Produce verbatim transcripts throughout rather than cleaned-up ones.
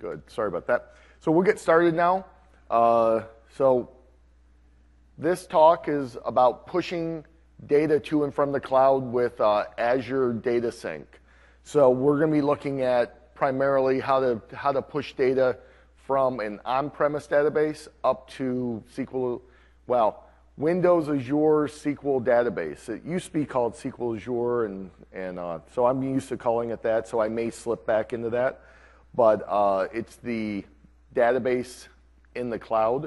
Good. Sorry about that. So we'll get started now. Uh, so this talk is about pushing data to and from the cloud with uh, Azure Data Sync. So we're going to be looking at primarily how to how to push data from an on-premise database up to S Q L, well, Windows Azure S Q L database. It used to be called S Q L Azure, and and uh, so I'm used to calling it that. So I may slip back into that, but uh, it's the database in the cloud.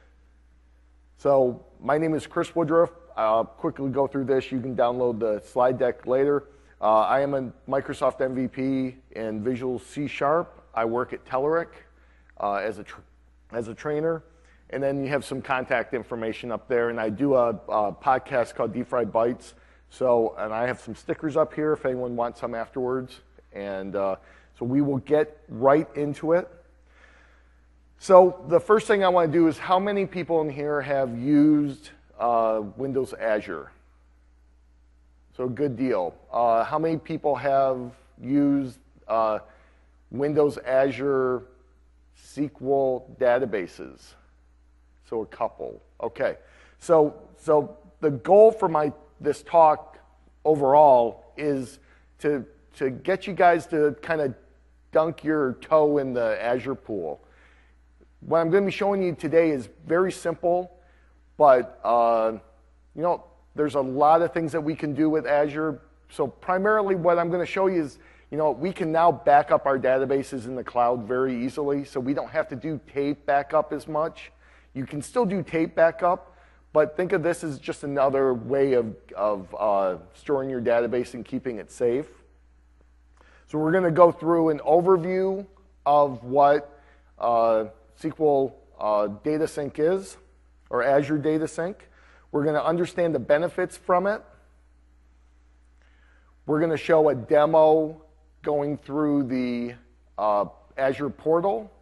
So my name is Chris Woodruff. I'll quickly go through this. You can download the slide deck later. Uh, I am a Microsoft M V P in Visual C Sharp. I work at Telerik uh, as a tr as a trainer, and then you have some contact information up there. And I do a, a podcast called Deep Fried Bites. So, and I have some stickers up here if anyone wants some afterwards. And uh, so we will get right into it. So the first thing I want to do is, how many people in here have used uh, Windows Azure? So good deal. Uh, how many people have used uh, Windows Azure S Q L databases? So a couple. Okay. So so the goal for my this talk overall is to to get you guys to kind of dunk your toe in the Azure pool. What I'm going to be showing you today is very simple, but uh, you know, there's a lot of things that we can do with Azure. So primarily what I'm going to show you is, you know, we can now back up our databases in the cloud very easily, so we don't have to do tape backup as much. You can still do tape backup, but think of this as just another way of, of uh, storing your database and keeping it safe. So we're going to go through an overview of what uh, S Q L uh, Data Sync is, or Azure Data Sync. We're going to understand the benefits from it. We're going to show a demo going through the uh, Azure portal.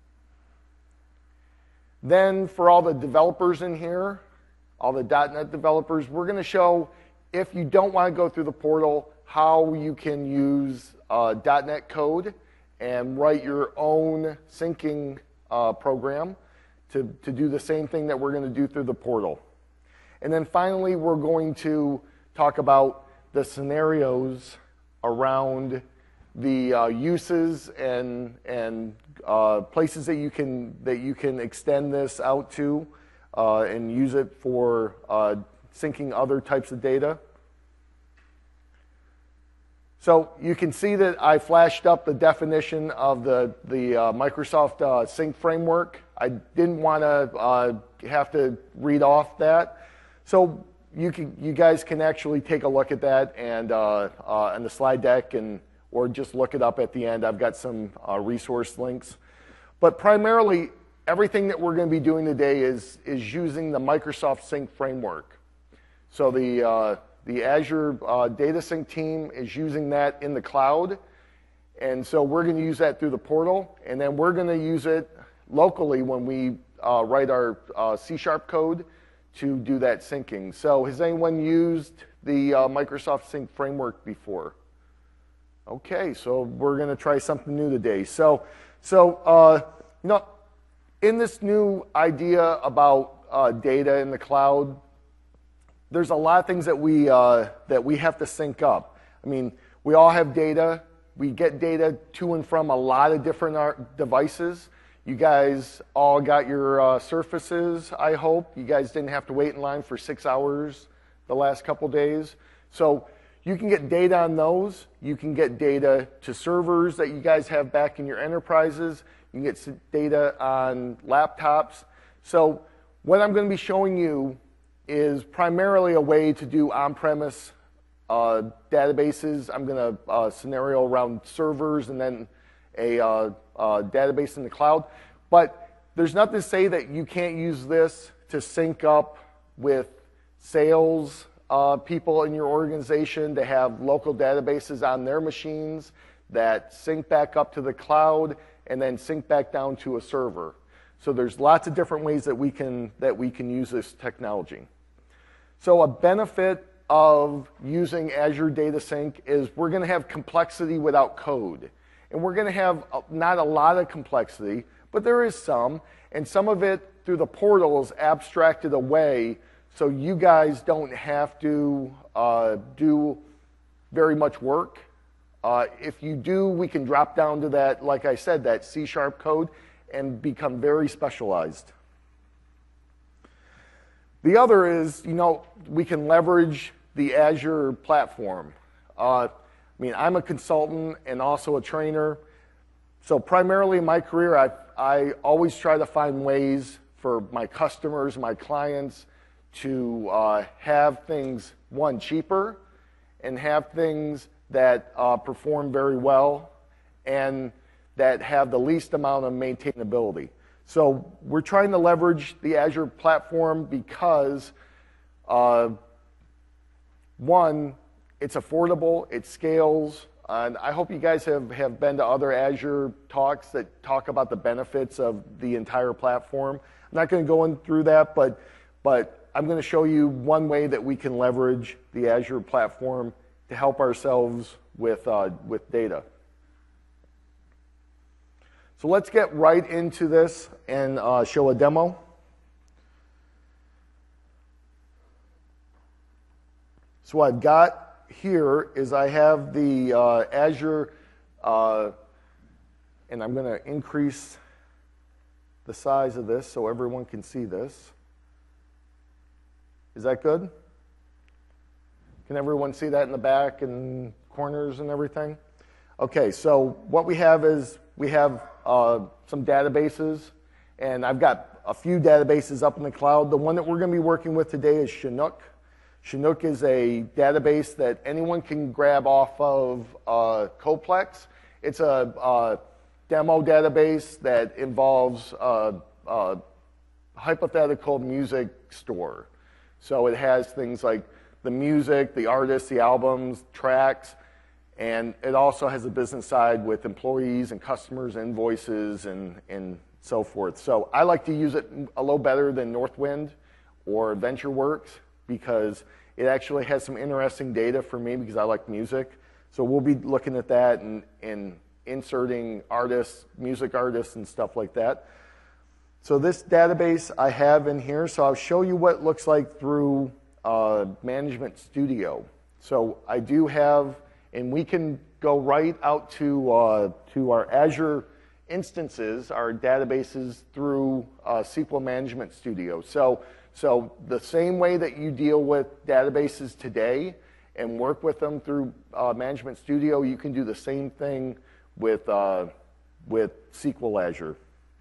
Then for all the developers in here, all the dot net developers, we're going to show, if you don't want to go through the portal, how you can use uh, dot net code and write your own syncing uh, program to, to do the same thing that we're going to do through the portal. And then finally, we're going to talk about the scenarios around the uh, uses and and uh, places that you can that you can extend this out to uh, and use it for uh, syncing other types of data. So you can see that I flashed up the definition of the the uh, Microsoft uh, Sync framework. I didn't want to uh, have to read off that. So you can, you guys can actually take a look at that and uh, uh, on the slide deck, and or just look it up at the end. I've got some uh, resource links. But primarily, everything that we're going to be doing today is is using the Microsoft Sync framework. So the uh, the Azure uh, Data Sync team is using that in the cloud, and so we're going to use that through the portal, and then we're going to use it locally when we uh, write our uh, C Sharp code to do that syncing. So has anyone used the uh, Microsoft Sync framework before? Okay, so we're going to try something new today. So, so uh, you know, in this new idea about uh, data in the cloud, there's a lot of things that we uh, that we have to sync up. I mean, we all have data. We get data to and from a lot of different devices. You guys all got your uh, Surfaces, I hope. You guys didn't have to wait in line for six hours the last couple days. So you can get data on those. You can get data to servers that you guys have back in your enterprises. You can get data on laptops. So what I'm going to be showing you is primarily a way to do on-premise uh, databases. I'm going to uh, scenario around servers and then a uh, uh, database in the cloud. But there's nothing to say that you can't use this to sync up with sales uh, people in your organization, to have local databases on their machines that sync back up to the cloud and then sync back down to a server. So there's lots of different ways that we can that we can use this technology. So a benefit of using Azure Data Sync is we're going to have complexity without code. And we're going to have not a lot of complexity, but there is some, and some of it through the portal is abstracted away so you guys don't have to uh, do very much work. Uh, if you do, we can drop down to that, like I said, that C sharp code and become very specialized. The other is, you know, we can leverage the Azure platform. Uh, I mean, I'm a consultant and also a trainer. So primarily in my career, I, I always try to find ways for my customers, my clients, to uh, have things, one, cheaper, and have things that uh, perform very well and that have the least amount of maintainability. So we're trying to leverage the Azure platform because, uh, one, it's affordable, it scales, and I hope you guys have, have been to other Azure talks that talk about the benefits of the entire platform. I'm not going to go in through that, but, but I'm going to show you one way that we can leverage the Azure platform to help ourselves with, uh, with data. So let's get right into this and uh, show a demo. So what I've got here is I have the uh, Azure, uh, and I'm going to increase the size of this so everyone can see this. Is that good? Can everyone see that in the back and corners and everything? Okay, so what we have is we have uh, some databases, and I've got a few databases up in the cloud. The one that we're going to be working with today is Chinook. Chinook is a database that anyone can grab off of uh, Coplex. It's a uh, demo database that involves a, a hypothetical music store. So it has things like the music, the artists, the albums, tracks, and it also has a business side with employees and customers, invoices, and, and so forth. So I like to use it a little better than Northwind or VentureWorks because it actually has some interesting data for me because I like music. So we'll be looking at that and, and inserting artists, music artists, and stuff like that. So this database I have in here, so I'll show you what it looks like through uh, Management Studio. So I do have, and we can go right out to, uh, to our Azure instances, our databases through uh, S Q L Management Studio. So, so the same way that you deal with databases today and work with them through uh, Management Studio, you can do the same thing with, uh, with S Q L Azure.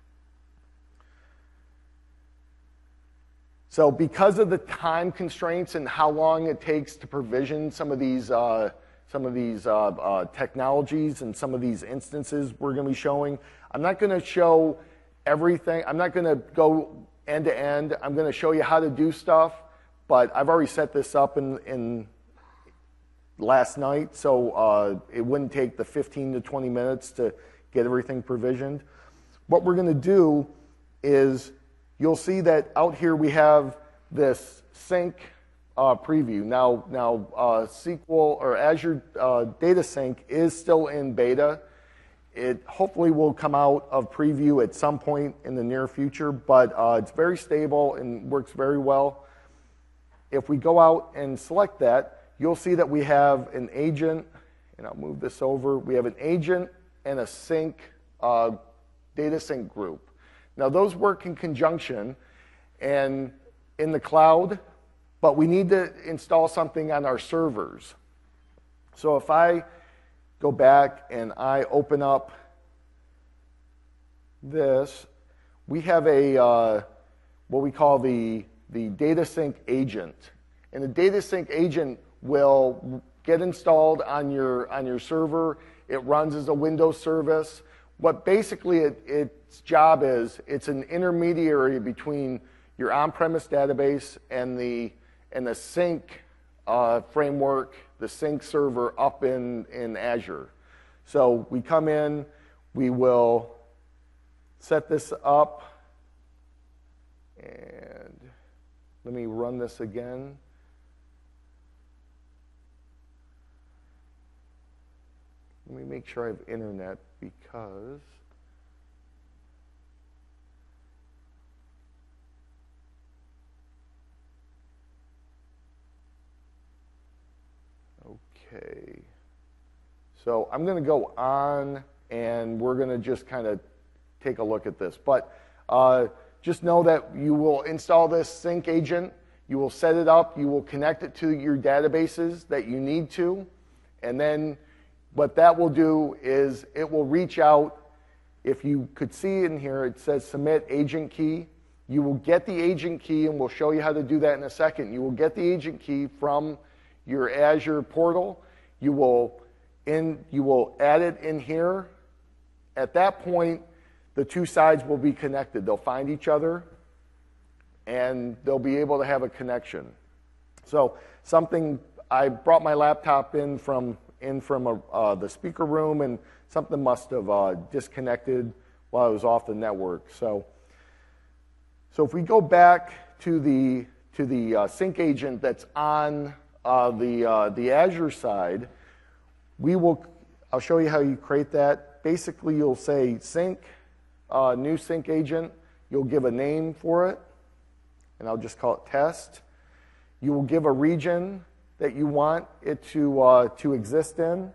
So because of the time constraints and how long it takes to provision some of these, uh, some of these uh, uh, technologies and some of these instances we're going to be showing, I'm not going to show everything. I'm not going to go end to end. I'm going to show you how to do stuff, but I've already set this up in, in last night, so uh, it wouldn't take the fifteen to twenty minutes to get everything provisioned. What we're going to do is you'll see that out here we have this sync uh, preview. Now, now uh, S Q L or Azure uh, Data Sync is still in beta. It hopefully will come out of preview at some point in the near future, but uh, it's very stable and works very well. If we go out and select that, you'll see that we have an agent, and I'll move this over. We have an agent and a sync uh, data sync group. Now, those work in conjunction and in the cloud, but we need to install something on our servers. So if I go back and I open up this, we have a uh, what we call the, the data sync agent. And the data sync agent will get installed on your, on your server. It runs as a Windows service. What basically it, its job is, it's an intermediary between your on-premise database and the, and the sync uh, framework, the sync server up in, in Azure. So we come in, we will set this up, and let me run this again. Let me make sure I have internet because okay. So I'm going to go on, and we're going to just kind of take a look at this. But uh, just know that you will install this sync agent. You will set it up. You will connect it to your databases that you need to. And then what that will do is it will reach out. If you could see in here, it says submit agent key. You will get the agent key, and we'll show you how to do that in a second. You will get the agent key from your Azure portal. You will In, you will add it in here. At that point, the two sides will be connected. They'll find each other, and they'll be able to have a connection. So something, I brought my laptop in from in from a, uh, the speaker room, and something must have uh, disconnected while I was off the network. So, so if we go back to the to the uh, sync agent that's on uh, the uh, the Azure side. We will, I'll show you how you create that. Basically, you'll say sync, uh, new sync agent. You'll give a name for it, and I'll just call it test. You will give a region that you want it to, uh, to exist in.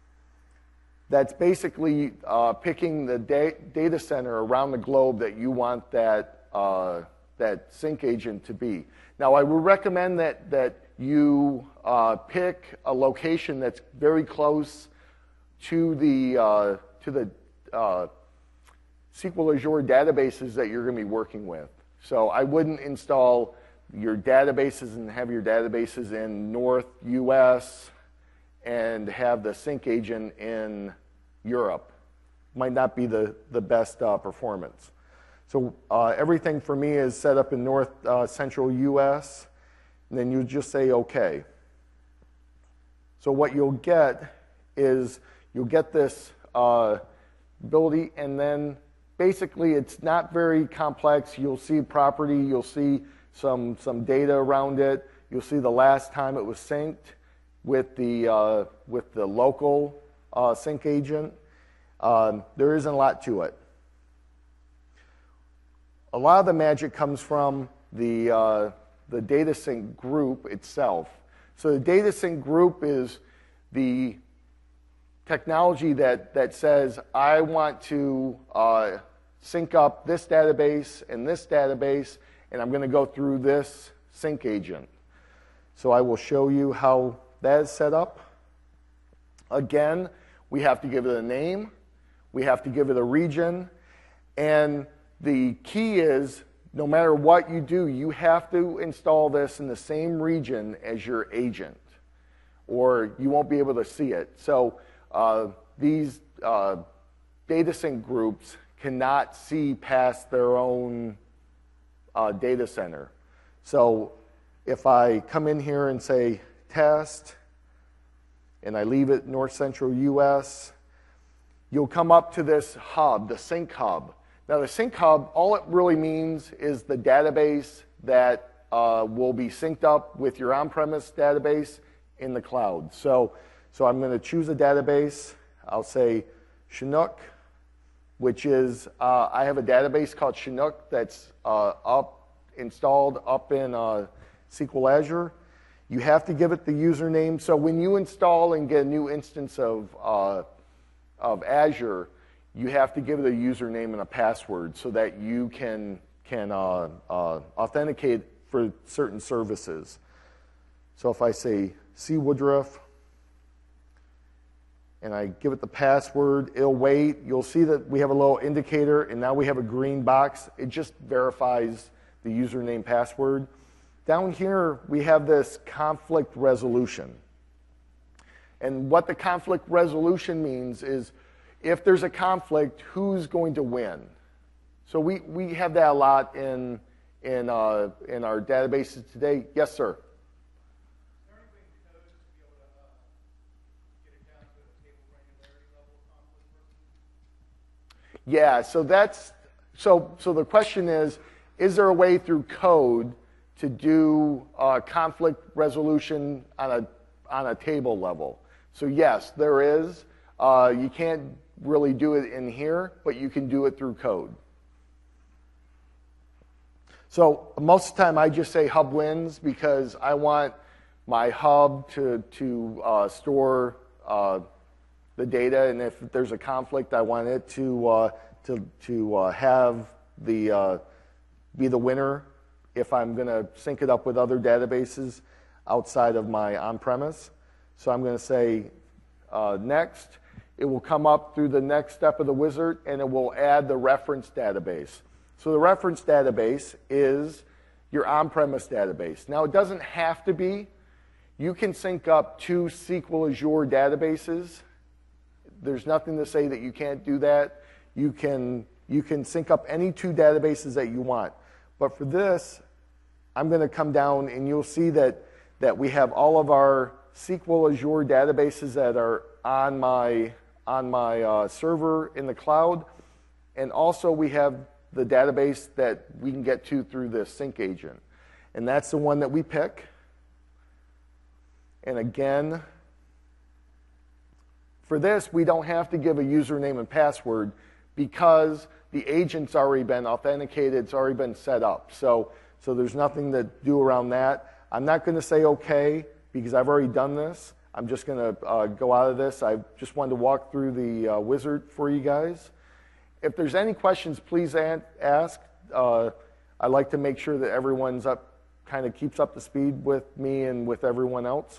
That's basically uh, picking the da data center around the globe that you want that, uh, that sync agent to be. Now, I would recommend that, that you uh, pick a location that's very close to the uh, to the uh, S Q L Azure databases that you're going to be working with. So I wouldn't install your databases and have your databases in North U S and have the sync agent in Europe. Might not be the, the best uh, performance. So uh, everything for me is set up in North uh, Central U S, and then you just say OK. So what you'll get is you'll get this uh, ability, and then basically it's not very complex. You'll see property, you'll see some, some data around it. You'll see the last time it was synced with the, uh, with the local uh, sync agent. Um, there isn't a lot to it. A lot of the magic comes from the, uh, the data sync group itself. So the data sync group is the technology that, that says, I want to uh, sync up this database and this database, and I'm going to go through this sync agent. So I will show you how that is set up. Again, we have to give it a name. We have to give it a region. And the key is, no matter what you do, you have to install this in the same region as your agent, or you won't be able to see it. So uh, these uh, data sync groups cannot see past their own uh, data center. So if I come in here and say test, and I leave it North Central U S, you'll come up to this hub, the sync hub. Now the sync hub, all it really means is the database that uh, will be synced up with your on-premise database in the cloud. So, so I'm going to choose a database. I'll say Chinook, which is, uh, I have a database called Chinook that's uh, up, installed up in uh, S Q L Azure. You have to give it the username. So when you install and get a new instance of, uh, of Azure, you have to give it a username and a password so that you can, can uh, uh, authenticate for certain services. So if I say C. Woodruff, and I give it the password, it'll wait. You'll see that we have a little indicator, and now we have a green box. It just verifies the username password. Down here, we have this conflict resolution. And what the conflict resolution means is, if there's a conflict, who's going to win? So we, we have that a lot in, in, uh, in our databases today. Yes, sir? Yeah, so that's, so, so the question is, is there a way through code to do uh, conflict resolution on a, on a table level? So yes, there is. Uh, you can't really do it in here, but you can do it through code. So most of the time I just say hub wins because I want my hub to, to uh, store uh, the data, and if there's a conflict, I want it to, uh, to, to uh, have the, uh, be the winner if I'm going to sync it up with other databases outside of my on-premise. So I'm going to say uh, next. It will come up through the next step of the wizard, and it will add the reference database. So the reference database is your on-premise database. Now, it doesn't have to be. You can sync up two S Q L Azure databases. There's nothing to say that you can't do that. You can, you can sync up any two databases that you want. But for this, I'm going to come down, and you'll see that, that we have all of our S Q L Azure databases that are on my, on my uh, server in the cloud. And also, we have the database that we can get to through the sync agent. And that's the one that we pick. And again, for this, we don't have to give a username and password because the agent's already been authenticated, it's already been set up. So, so there's nothing to do around that. I'm not going to say OK because I've already done this. I'm just going to uh, go out of this. I just wanted to walk through the uh, wizard for you guys. If there's any questions, please ask. Uh, I like to make sure that everyone's up, kind of keeps up to speed with me and with everyone else.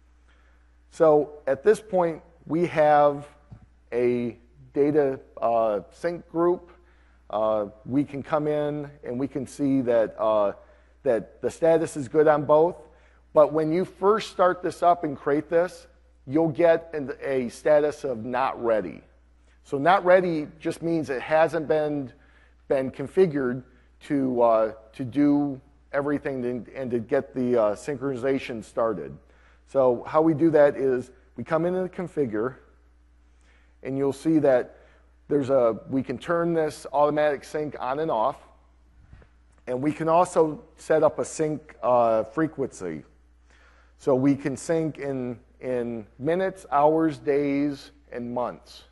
So at this point, we have a data uh, sync group. Uh, we can come in and we can see that, uh, that the status is good on both. But when you first start this up and create this, you'll get a status of not ready. So not ready just means it hasn't been, been configured to, uh, to do everything to, and to get the uh, synchronization started. So how we do that is we come into the configure, and you'll see that there's a, we can turn this automatic sync on and off, and we can also set up a sync uh, frequency. So we can sync in, in minutes, hours, days, and months.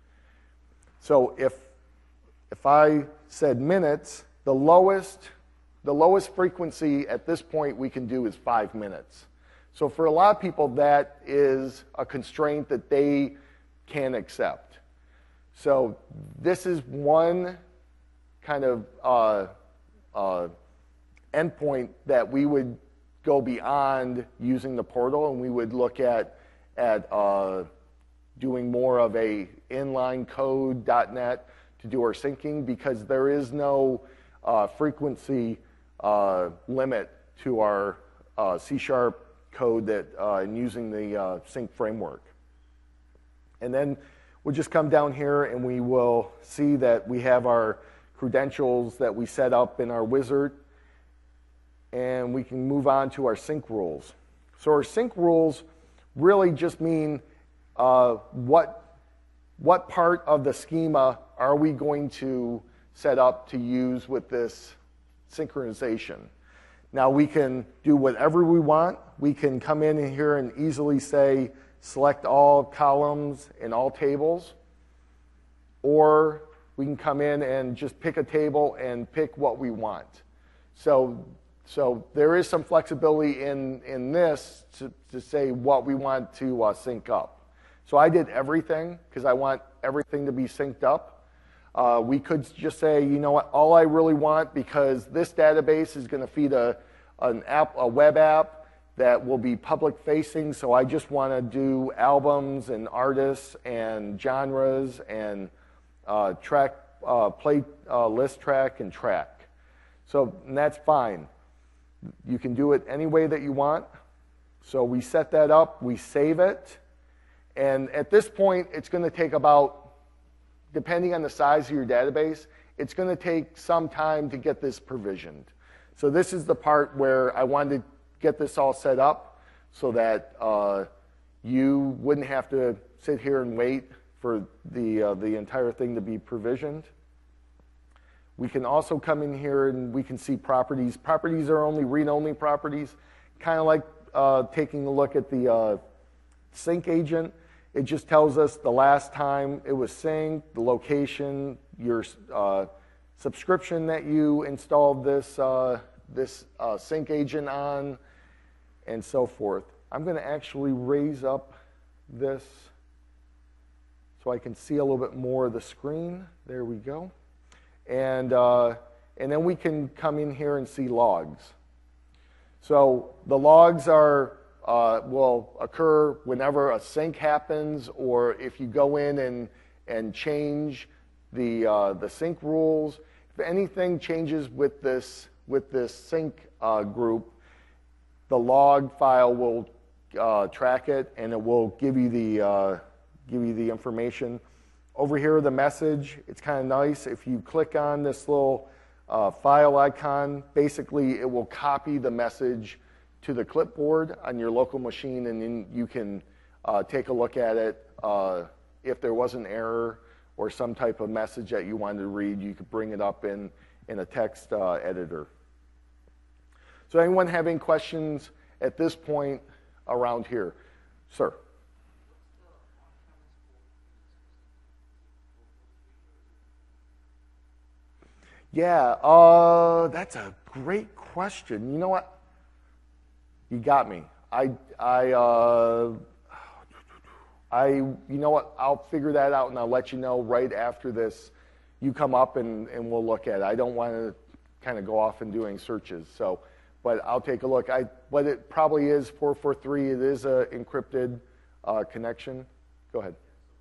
So if, if I said minutes, the lowest, the lowest frequency at this point we can do is five minutes. So for a lot of people, that is a constraint that they can accept. So this is one kind of uh, uh, endpoint that we would go beyond using the portal, and we would look at, at uh, doing more of a inline code dot net to do our syncing, because there is no uh, frequency uh, limit to our uh, C sharp code that uh, in using the uh, sync framework. And then we'll just come down here and we will see that we have our credentials that we set up in our wizard, and we can move on to our sync rules. So our sync rules really just mean uh, what, what part of the schema are we going to set up to use with this synchronization. Now we can do whatever we want. We can come in here and easily say select all columns and all tables, or we can come in and just pick a table and pick what we want. So, so there is some flexibility in, in this to, to say what we want to uh, sync up. So I did everything because I want everything to be synced up. Uh, we could just say, you know what, all I really want, because this database is going to feed a, an app, a web app that will be public facing, so I just want to do albums and artists and genres and uh, track, uh, play uh, list track and track. So and that's fine. You can do it any way that you want. So we set that up, we save it, and at this point it's going to take about, depending on the size of your database, it's going to take some time to get this provisioned. So this is the part where I wanted to get this all set up so that uh, you wouldn't have to sit here and wait for the, uh, the entire thing to be provisioned. We can also come in here and we can see properties. Properties are only read-only properties, kind of like uh, taking a look at the uh, sync agent. It just tells us the last time it was synced, the location, your uh, subscription that you installed this, uh, this uh, sync agent on, and so forth. I'm going to actually raise up this so I can see a little bit more of the screen. There we go. And, uh, and then we can come in here and see logs. So the logs are, uh, will occur whenever a sync happens, or if you go in and, and change the, uh, the sync rules. If anything changes with this, with this sync uh, group, the log file will uh, track it, and it will give you the, uh, give you the information. Over here, the message, it's kind of nice. If you click on this little uh, file icon, basically it will copy the message to the clipboard on your local machine, and then you can uh, take a look at it. Uh, if there was an error or some type of message that you wanted to read, you could bring it up in, in a text uh, editor. So anyone have any questions at this point around here? Sir? Yeah, uh, that's a great question. You know what? You got me. I, I, uh, I, you know what? I'll figure that out, and I'll let you know right after this. You come up, and, and we'll look at it. I don't want to kind of go off and doing searches, so, but I'll take a look. I, but it probably is four four three. It is an encrypted uh, connection. Go ahead.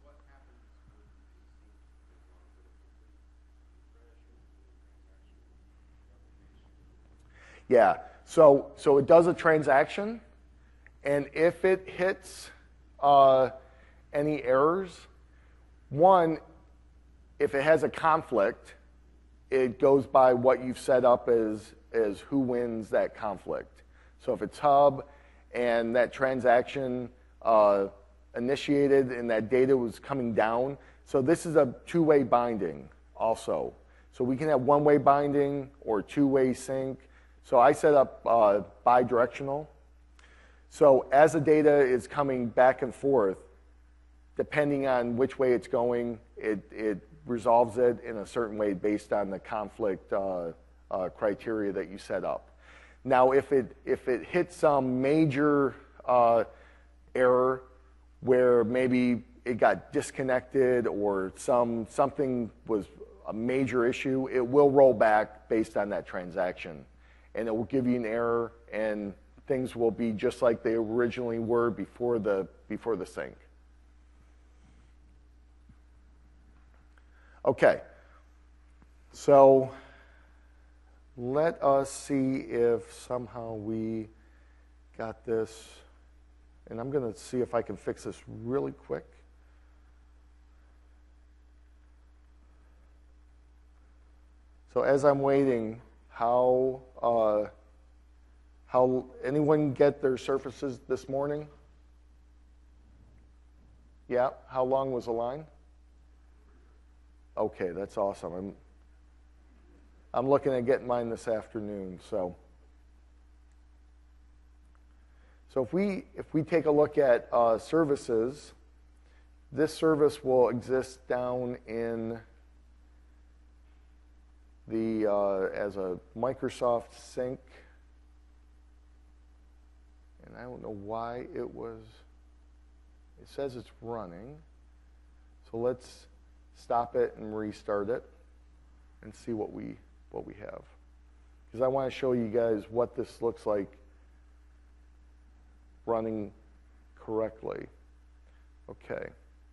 Yeah, so so it does a transaction, and if it hits uh, any errors, one, if it has a conflict, it goes by what you've set up as, as who wins that conflict. So if it's Hub and that transaction uh, initiated and that data was coming down, so this is a two-way binding also. So we can have one-way binding or two-way sync. So I set up uh, bi-directional. So as the data is coming back and forth, depending on which way it's going, it, it resolves it in a certain way based on the conflict uh, uh, criteria that you set up. Now, if it, if it hits some major uh, error where maybe it got disconnected or some, something was a major issue, it will roll back based on that transaction. And it will give you an error, and things will be just like they originally were before the, before the sync. Okay, so let us see if somehow we got this, and I'm going to see if I can fix this really quick. So as I'm waiting, how uh, how anyone get their Surfaces this morning? Yeah, how long was the line? Okay, that's awesome. I'm I'm looking at getting mine this afternoon. So so if we if we take a look at uh, services, this service will exist down in the uh, as a Microsoft Sync, and I don't know why it was. It says it's running, so let's stop it and restart it, and see what we what we have, because I want to show you guys what this looks like running correctly. Okay,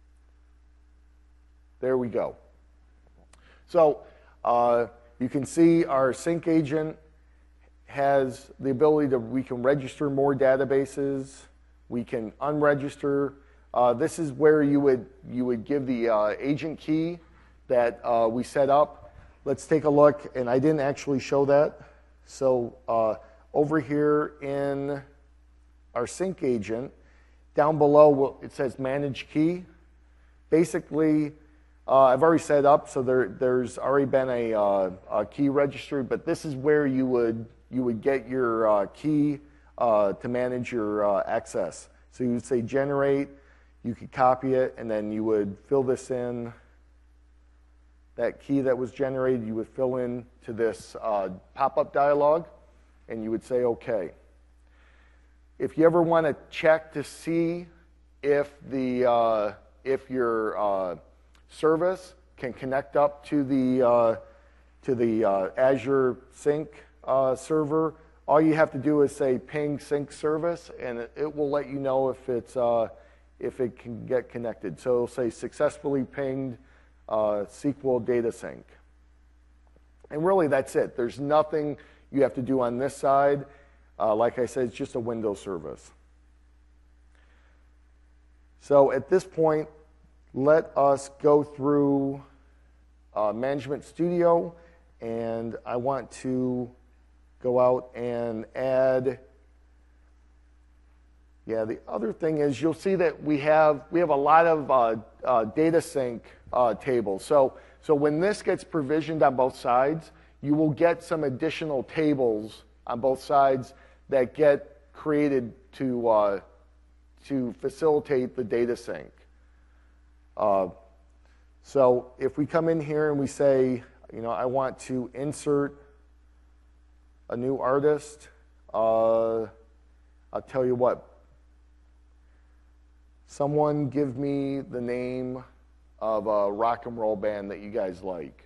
there we go. So. Uh, You can see our sync agent has the ability to, we can register more databases, we can unregister. Uh, this is where you would, you would give the uh, agent key that uh, we set up. Let's take a look, and I didn't actually show that. So uh, over here in our sync agent, down below it says manage key. Basically, Uh, I've already set up, so there, there's already been a, uh, a key registry, but this is where you would, you would get your uh, key uh, to manage your uh, access. So you would say generate, you could copy it, and then you would fill this in. That key that was generated, you would fill in to this uh, pop-up dialog, and you would say OK. If you ever want to check to see if the uh, if your uh, service can connect up to the uh, to the uh, Azure Sync uh, server, all you have to do is say ping sync service, and it, it will let you know if it's uh, if it can get connected. So it'll say successfully pinged uh, S Q L data sync. And really, that's it. There's nothing you have to do on this side. Uh, like I said, it's just a Windows service. So at this point, let us go through uh, Management Studio, and I want to go out and add. Yeah, the other thing is you'll see that we have we have a lot of uh, uh, data sync uh, tables. So so when this gets provisioned on both sides, you will get some additional tables on both sides that get created to uh, to facilitate the data sync. Uh, so if we come in here and we say, you know, I want to insert a new artist, uh, I'll tell you what. Someone give me the name of a rock and roll band that you guys like.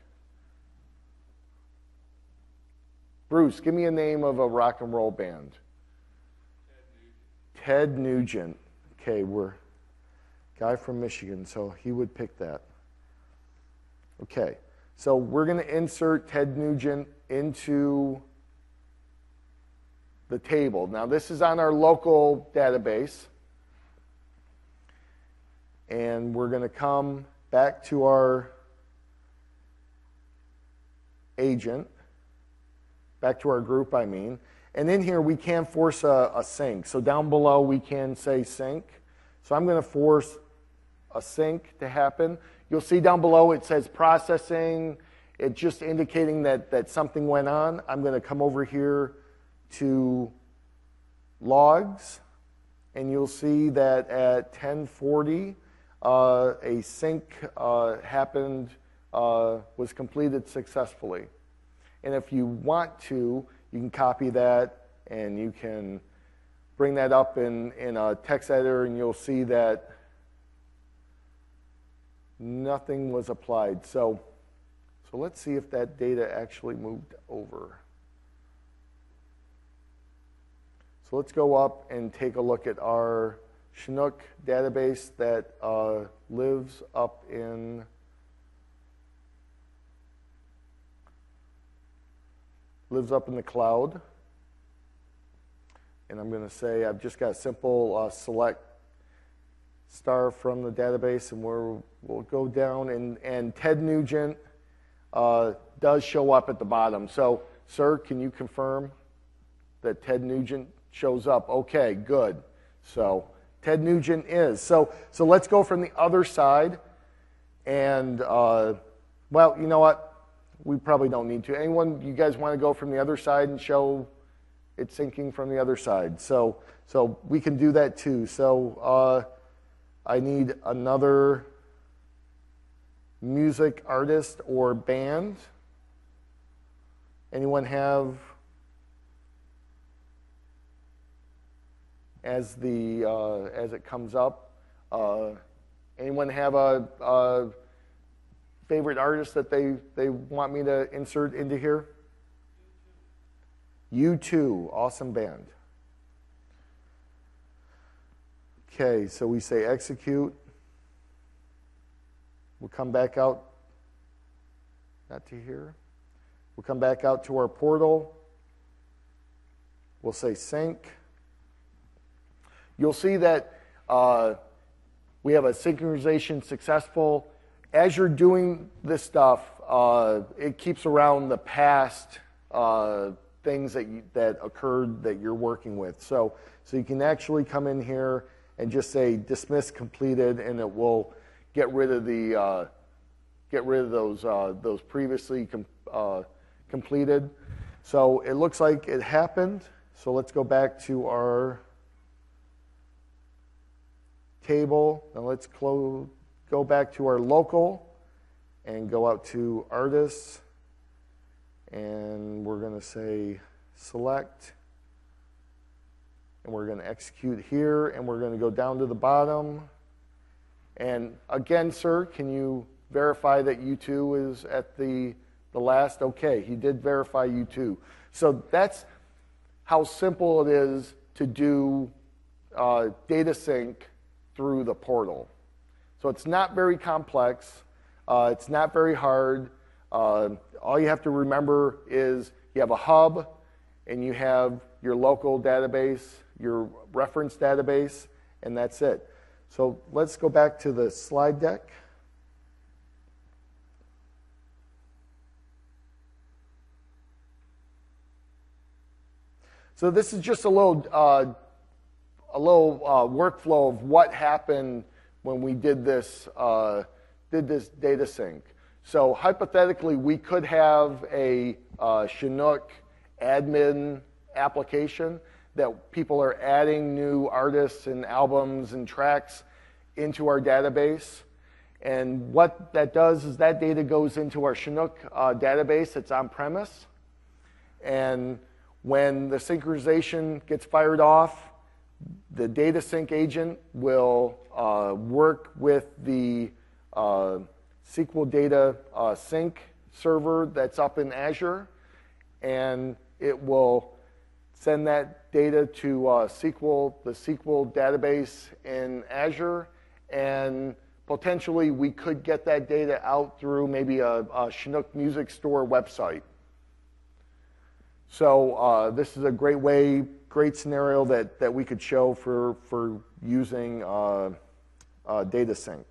Bruce, give me a name of a rock and roll band. Ted Nugent. Ted Nugent. Okay, we're guy from Michigan, so he would pick that. Okay, so we're going to insert Ted Nugent into the table. Now, this is on our local database. And we're going to come back to our agent, back to our group, I mean. And in here, we can force a, a sync. So down below, we can say sync. So I'm going to force a sync to happen. You'll see down below it says processing. It's just indicating that, that something went on. I'm going to come over here to logs. And you'll see that at ten forty, Uh, a sync uh, happened, uh, was completed successfully. And if you want to, you can copy that and you can bring that up in, in a text editor, and you'll see that nothing was applied. So, so let's see if that data actually moved over. So let's go up and take a look at our Chinook database that uh, lives up in lives up in the cloud. And I'm going to say I've just got a simple uh, select star from the database, and we're, we'll go down, and, and Ted Nugent uh, does show up at the bottom. So, sir, can you confirm that Ted Nugent shows up? Okay, good. So Ted Nugent is. So, so let's go from the other side. And, uh, well, you know what? We probably don't need to. Anyone, you guys want to go from the other side and show it syncing from the other side? So, so we can do that too. So uh, I need another music artist or band. Anyone have as the uh, as it comes up? Uh, anyone have a, a favorite artist that they they want me to insert into here? U two, awesome band. Okay, so we say execute. We'll come back out, not to here. We'll come back out to our portal. We'll say sync. You'll see that uh, we have a synchronization successful. As you're doing this stuff, uh, it keeps around the past uh, things that you, that occurred that you're working with. So, so you can actually come in here and just say dismiss completed, and it will get rid of the uh, get rid of those uh, those previously com uh, completed. So it looks like it happened. So let's go back to our table. Now let's close, go back to our local and go out to artists. And we're going to say select. And we're going to execute here. And we're going to go down to the bottom. And again, sir, can you verify that U two is at the, the last? Okay, he did verify U two. So that's how simple it is to do uh, data sync through the portal. So it's not very complex. Uh, it's not very hard. Uh, all you have to remember is you have a hub and you have your local database, your reference database, and that's it. So let's go back to the slide deck. So this is just a little, uh, a little uh, workflow of what happened when we did this, uh, did this data sync. So hypothetically, we could have a uh, Chinook admin application that people are adding new artists and albums and tracks into our database. And what that does is that data goes into our Chinook uh, database that's on-premise. And when the synchronization gets fired off, the data sync agent will uh, work with the uh, S Q L data uh, sync server that's up in Azure, and it will send that data to uh, S Q L, the S Q L database in Azure, and potentially we could get that data out through maybe a, a Chinook Music Store website. So uh, this is a great way, great scenario that, that we could show for, for using uh, uh, data sync.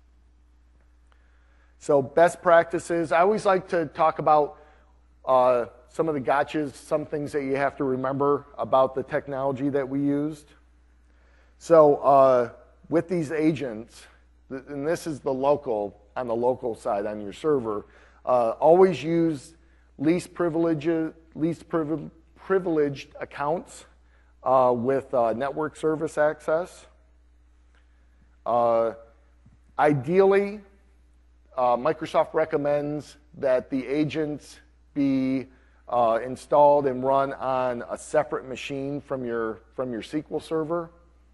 So best practices, I always like to talk about uh, some of the gotchas, some things that you have to remember about the technology that we used. So uh, with these agents, and this is the local, on the local side on your server, uh, always use least privileged, least privileged accounts uh, with uh, network service access. Uh, ideally, uh, Microsoft recommends that the agents be uh, installed and run on a separate machine from your, from your S Q L server.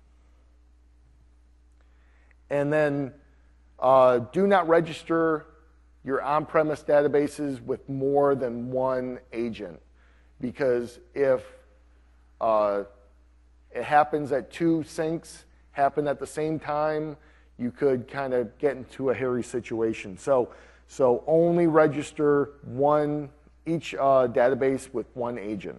And then uh, do not register your on-premise databases with more than one agent, because if uh, it happens that two syncs happen at the same time, you could kind of get into a hairy situation. So, so only register one, each uh, database with one agent.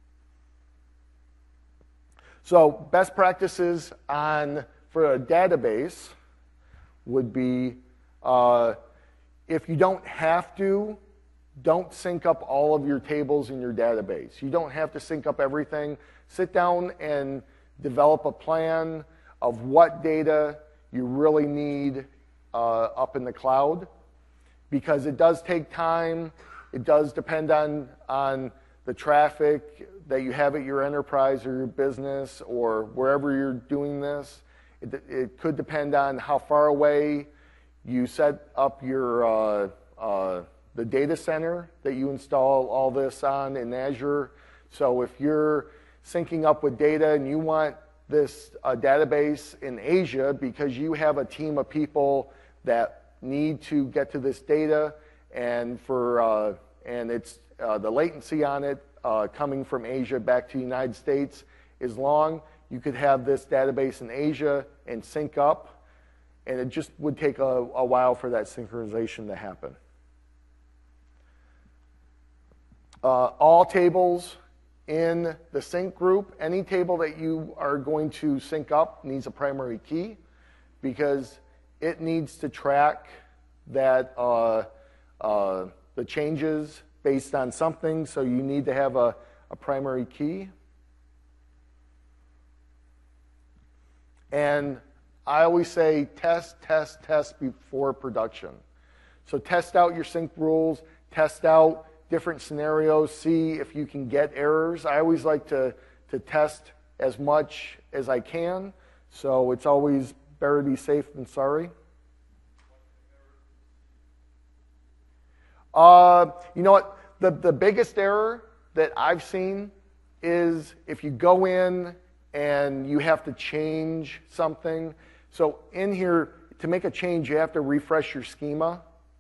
So best practices on, for a database would be, uh, if you don't have to, don't sync up all of your tables in your database. You don't have to sync up everything. Sit down and develop a plan of what data you really need uh, up in the cloud, because it does take time. It does depend on, on the traffic that you have at your enterprise or your business or wherever you're doing this. It, it could depend on how far away you set up your uh, uh, the data center that you install all this on in Azure. So if you're syncing up with data and you want this uh, database in Asia because you have a team of people that need to get to this data, and for uh, and it's uh, the latency on it uh, coming from Asia back to the United States is long, you could have this database in Asia and sync up, and it just would take a, a while for that synchronization to happen. Uh, all tables in the sync group, any table that you are going to sync up needs a primary key, because it needs to track that uh, uh, the changes based on something, so you need to have a, a primary key. And I always say test, test, test before production. So test out your sync rules, test out different scenarios, see if you can get errors. I always like to, to test as much as I can, so it's always better to be safe than sorry. Uh, you know what? The, the biggest error that I've seen is if you go in and you have to change something. So in here, to make a change, you have to refresh your schema.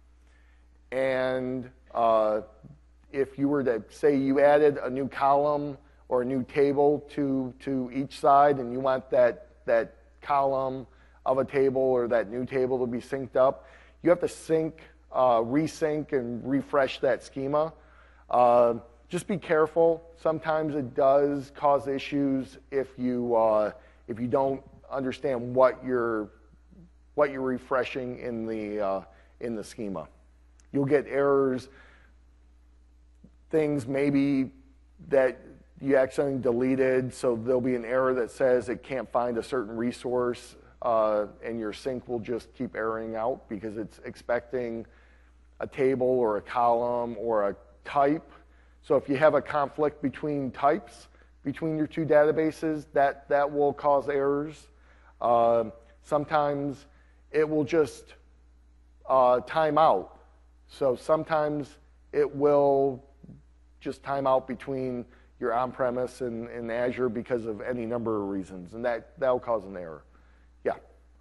And uh, if you were to say you added a new column or a new table to, to each side, and you want that, that column of a table or that new table to be synced up, you have to sync, uh, resync, and refresh that schema. Uh, just be careful. Sometimes it does cause issues if you uh, if you don't understand what you're what you're refreshing in the uh, in the schema. You'll get errors, things maybe that you accidentally deleted, so there'll be an error that says it can't find a certain resource, uh, and your sync will just keep erroring out because it's expecting a table or a column or a type. So if you have a conflict between types, between your two databases, that, that will cause errors. Uh, sometimes it will just uh, time out. So sometimes it will just time out between your on-premise and, and Azure because of any number of reasons, and that, that'll cause an error. Yeah?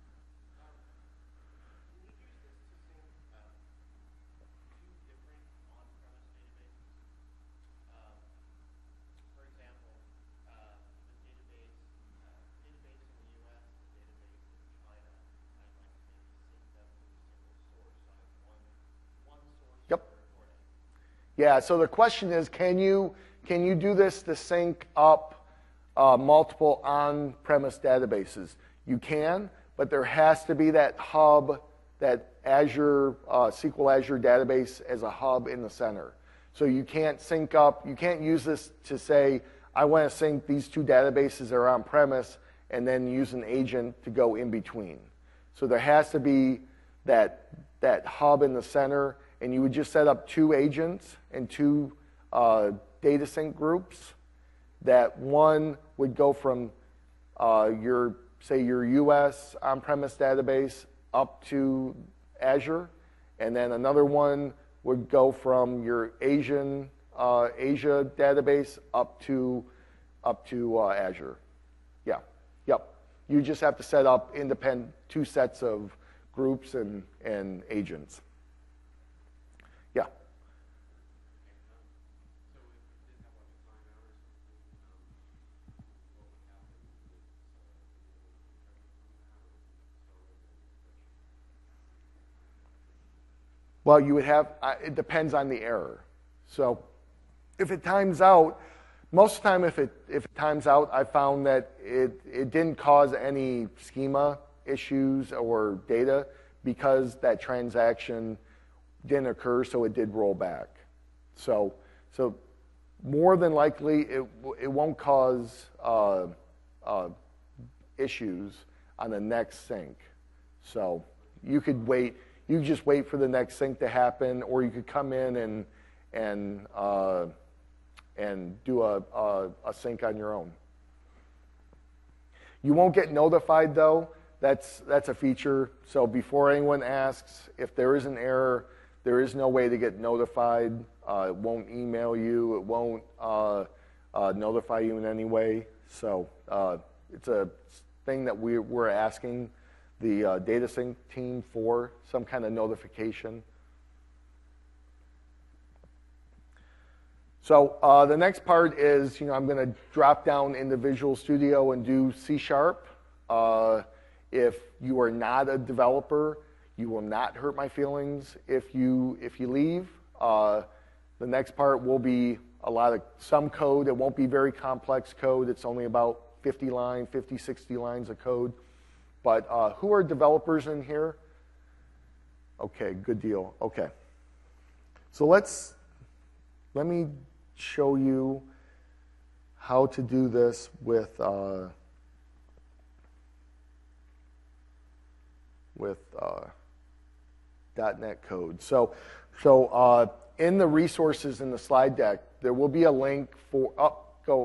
Yeah, so the question is, can you can you do this to sync up uh, multiple on-premise databases? You can, but there has to be that hub, that Azure, uh, S Q L Azure database as a hub in the center. So you can't sync up, you can't use this to say, I want to sync these two databases that are on-premise and then use an agent to go in between. So there has to be that, that hub in the center, and you would just set up two agents and two uh, data sync groups. That one would go from uh, your, say, your U S on-premise database up to Azure, and then another one would go from your Asian uh, Asia database up to up to uh, Azure. Yeah, yep. You just have to set up independent two sets of groups and and agents. Yeah. Well, you would have, uh, it depends on the error. So if it times out, most of the time if it, if it times out, I found that it, it didn't cause any schema issues or data because that transaction didn't occur, so it did roll back. So, so more than likely, it, it won't cause uh, uh, issues on the next sync. So you could wait. You just wait for the next sync to happen, or you could come in and and uh, and do a, a, a sync on your own. You won't get notified though. That's that's a feature. So before anyone asks, if there is an error, there is no way to get notified. Uh, it won't email you. It won't uh, uh, notify you in any way. So uh, it's a thing that we, we're asking the uh, data sync team for, some kind of notification. So uh, the next part is, you know, I'm going to drop down into Visual Studio and do C Sharp. Uh, if you are not a developer, you will not hurt my feelings if you if you leave. Uh, the next part will be a lot of some code. It won't be very complex code. It's only about fifty lines, fifty, sixty lines of code. But uh, who are developers in here? Okay, good deal. Okay. So let's, let me show you how to do this with, uh, with uh, .NET code. So, so uh, in the resources in the slide deck, there will be a link for, oh, go.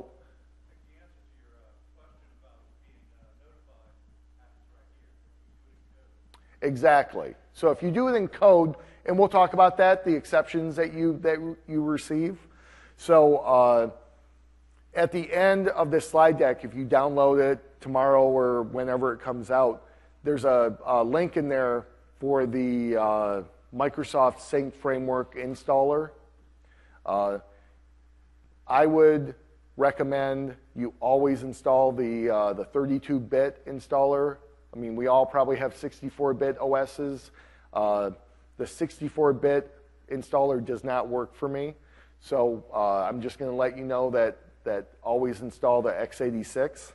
Exactly. So if you do it in code, and we'll talk about that, the exceptions that you that you receive. So uh, at the end of this slide deck, if you download it tomorrow or whenever it comes out, there's a, a link in there for the uh, Microsoft Sync Framework installer. Uh, I would recommend you always install the uh, the thirty-two bit installer. I mean, we all probably have sixty-four bit O Ss. Uh, the sixty-four bit installer does not work for me, so uh, I'm just going to let you know that that always install the x eighty-six.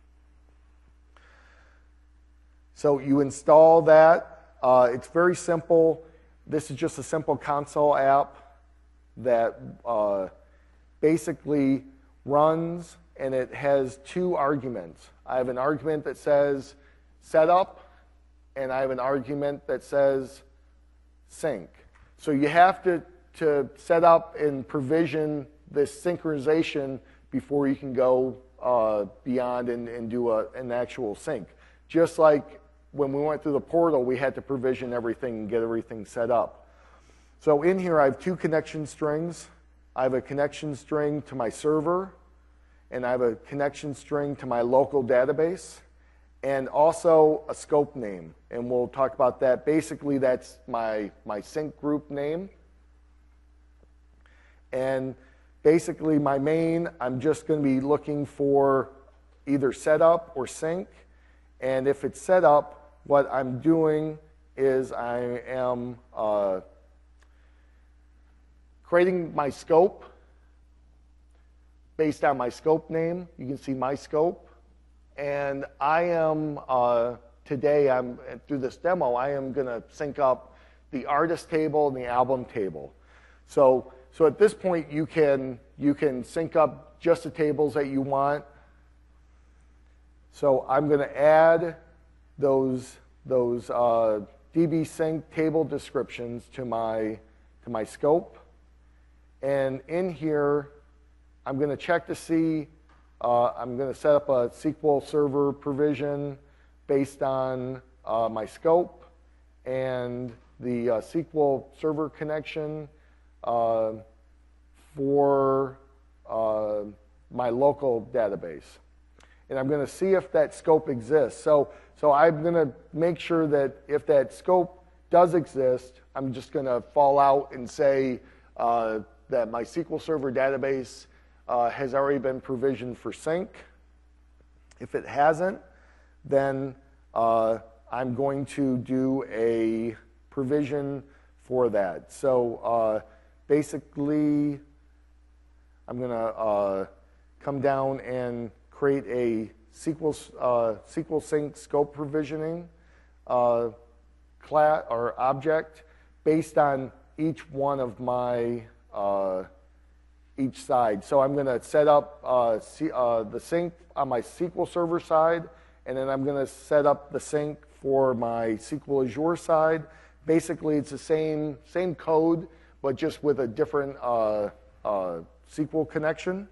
So you install that. Uh, it's very simple. This is just a simple console app that uh, basically runs, and it has two arguments. I have an argument that says setup, and I have an argument that says sync. So you have to, to set up and provision this synchronization before you can go uh, beyond and, and do a, an actual sync. Just like when we went through the portal, we had to provision everything and get everything set up. So in here, I have two connection strings. I have a connection string to my server, and I have a connection string to my local database, and also a scope name. And we'll talk about that. Basically, that's my, my sync group name. And basically, my main, I'm just going to be looking for either setup or sync. And if it's setup, what I'm doing is I am uh, creating my scope based on my scope name. You can see my scope. And I am, uh, today, I'm through this demo, I am going to sync up the artist table and the album table. So, so at this point, you can, you can sync up just the tables that you want. So I'm going to add those, those uh, D B sync table descriptions to my, to my scope. And in here, I'm going to check to see, uh, I'm going to set up a S Q L Server provision based on uh, my scope and the uh, S Q L Server connection uh, for uh, my local database. And I'm going to see if that scope exists. So, so I'm going to make sure that if that scope does exist, I'm just going to fall out and say uh, that my S Q L Server database uh, has already been provisioned for sync. If it hasn't, then uh, I'm going to do a provision for that. So uh, basically, I'm going to uh, come down and create a S Q L, uh, S Q L Sync scope provisioning uh, class or object based on each one of my uh, each side. So I'm going to set up uh, C, uh, the sync on my S Q L Server side, and then I'm going to set up the sync for my S Q L Azure side. Basically, it's the same same code, but just with a different uh, uh, S Q L connection.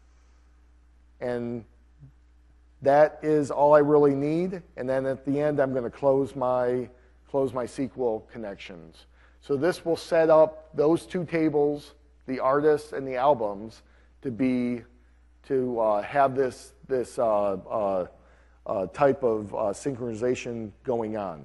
And that is all I really need. And then at the end, I'm going to close my close my S Q L connections. So this will set up those two tables, the artists and the albums, to be to uh, have this this uh, uh, uh, type of uh, synchronization going on.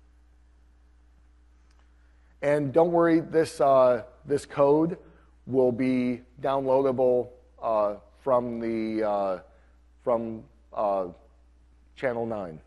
And don't worry, this uh, this code will be downloadable uh, from the uh, from uh, channel nine.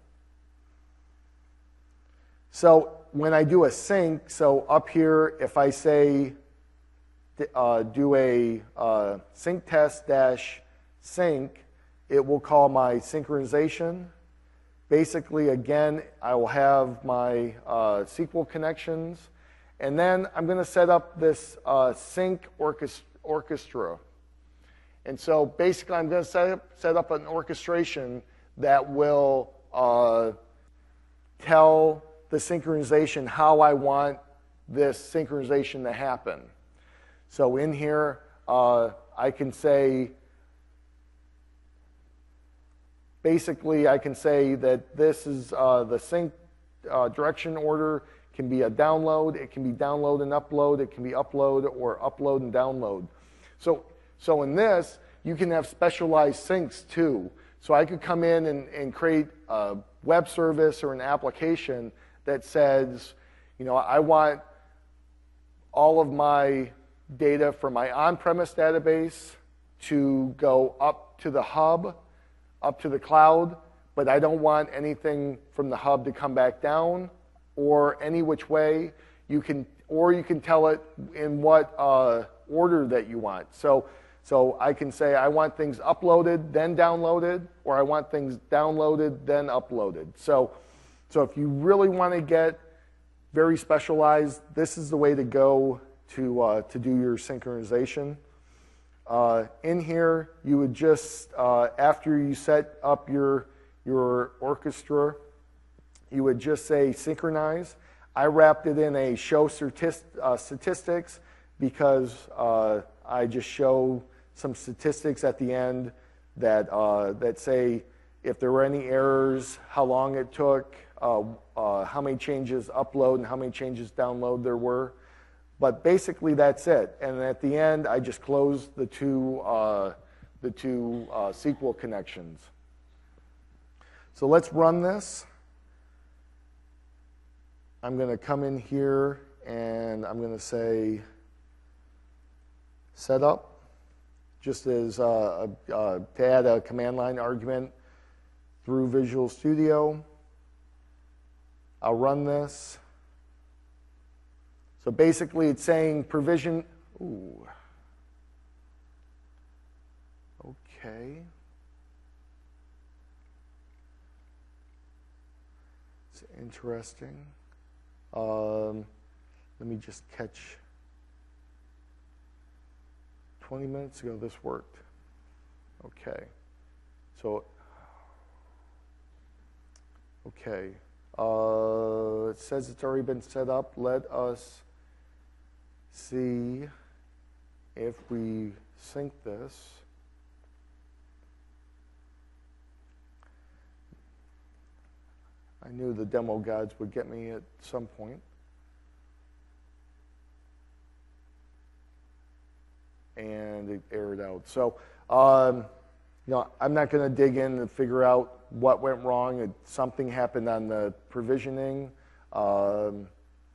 So when I do a sync, so up here, if I say uh, do a uh, sync test dash sync, it will call my synchronization. Basically, again, I will have my uh, S Q L connections, and then I'm going to set up this uh, sync orchestra. orchestra. And so basically, I'm going to set up, set up an orchestration that will uh, tell the synchronization how I want this synchronization to happen. So in here, uh, I can say, basically, I can say that this is uh, the sync uh, direction order can be a download, it can be download and upload, it can be upload or upload and download. So, so in this, you can have specialized syncs too. So I could come in and, and create a web service or an application that says, you know, I want all of my data from my on-premise database to go up to the hub, up to the cloud, but I don't want anything from the hub to come back down or any which way. You can, or you can tell it in what uh, order that you want. So, so I can say I want things uploaded, then downloaded, or I want things downloaded, then uploaded. So, so if you really want to get very specialized, this is the way to go to, uh, to do your synchronization. Uh, in here, you would just, uh, after you set up your, your orchestra, you would just say synchronize. I wrapped it in a show statist, uh, statistics because uh, I just show some statistics at the end that, uh, that say if there were any errors, how long it took, uh, uh, how many changes upload and how many changes download there were. But basically that's it. And at the end, I just close the two, uh, the two uh, S Q L connections. So let's run this. I'm going to come in here and I'm going to say setup, just as uh, uh, to add a command line argument through Visual Studio. I'll run this. So basically it's saying provision, ooh, okay. It's interesting. Um, let me just catch, twenty minutes ago this worked. Okay, so, okay. Uh, it says it's already been set up. Let us see if we sync this. I knew the demo gods would get me at some point. And it errored out. So, um, you know, I'm not going to dig in and figure out what went wrong. It, something happened on the provisioning. Um,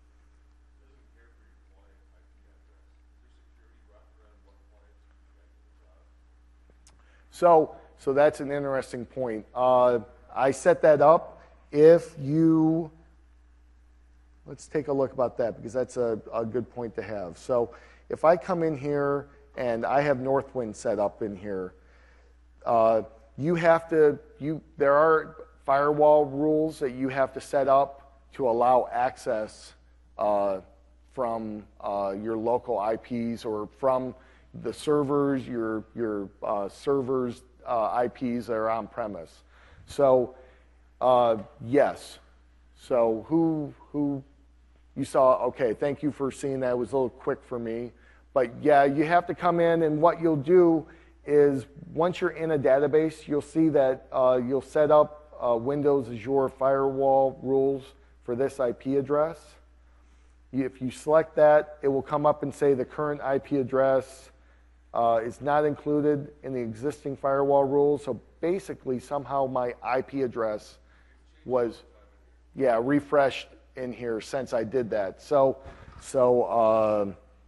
so, so that's an interesting point. Uh, I set that up. If you, let's take a look about that because that's a, a good point to have. So, if I come in here and I have Northwind set up in here, uh, you have to, you, there are firewall rules that you have to set up to allow access uh, from uh, your local I Ps or from the servers, your, your uh, servers uh, I Ps that are on premise. So uh, yes, so who, who you saw, okay, thank you for seeing that. It was a little quick for me. But yeah, you have to come in and what you'll do is once you're in a database, you'll see that uh, you'll set up uh, Windows Azure firewall rules for this I P address. If you select that, it will come up and say the current I P address uh, is not included in the existing firewall rules. So basically, somehow my I P address was, yeah, refreshed in here since I did that. So, so. Uh,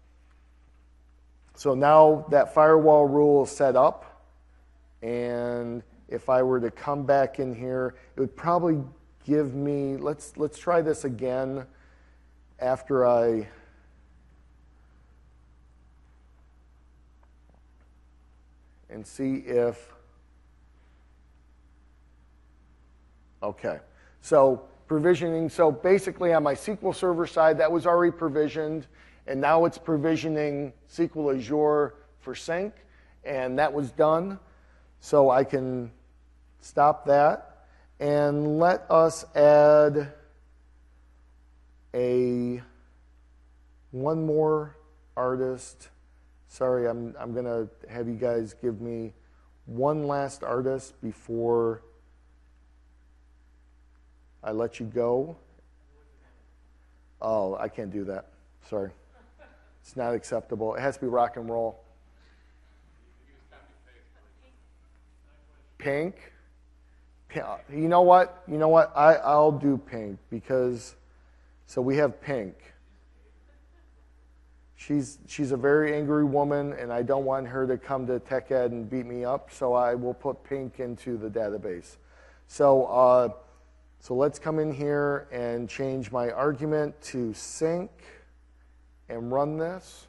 So now that firewall rule is set up, and if I were to come back in here, it would probably give me, let's, let's try this again after I, and see if, okay. So provisioning, so basically on my S Q L Server side, that was already provisioned. And now it's provisioning S Q L Azure for sync, and that was done. So I can stop that, and let us add a one more artist. Sorry, I'm I'm gonna have you guys give me one last artist before I let you go. Oh, I can't do that. Sorry. It's not acceptable. It has to be rock and roll. Pink. You know what? You know what? I, I'll do pink because, so we have pink. She's, she's a very angry woman, and I don't want her to come to Tech Ed and beat me up, so I will put pink into the database. So, uh, so let's come in here and change my argument to sync and run this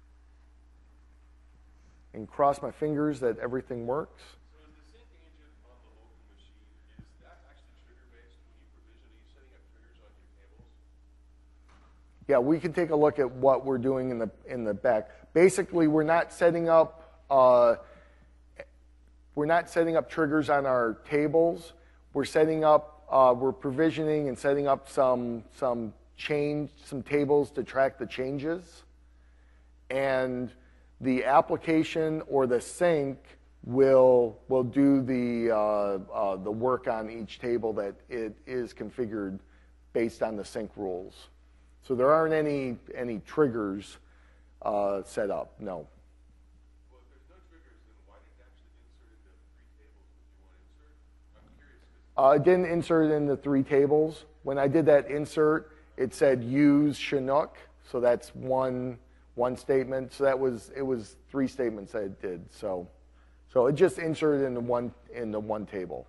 and cross my fingers that everything works. So is the sync agent on the local machine, is that actually trigger-based when you provision? Are you setting up triggers on your tables? Yeah, we can take a look at what we're doing in the in the back. Basically, we're not setting up uh, we're not setting up triggers on our tables. We're setting up uh, we're provisioning and setting up some some change some tables to track the changes, and the application or the sync will will do the uh, uh, the work on each table that it is configured based on the sync rules. So there aren't any any triggers uh, set up. No. Well, if there's no triggers, then why did it actually insert in the three tables that you want to insert? I'm curious. Uh, I didn't insert it in the three tables. When I did that insert, it said use Chinook, so that's one one statement. So that was it was three statements that it did. So so it just inserted into one in the one table.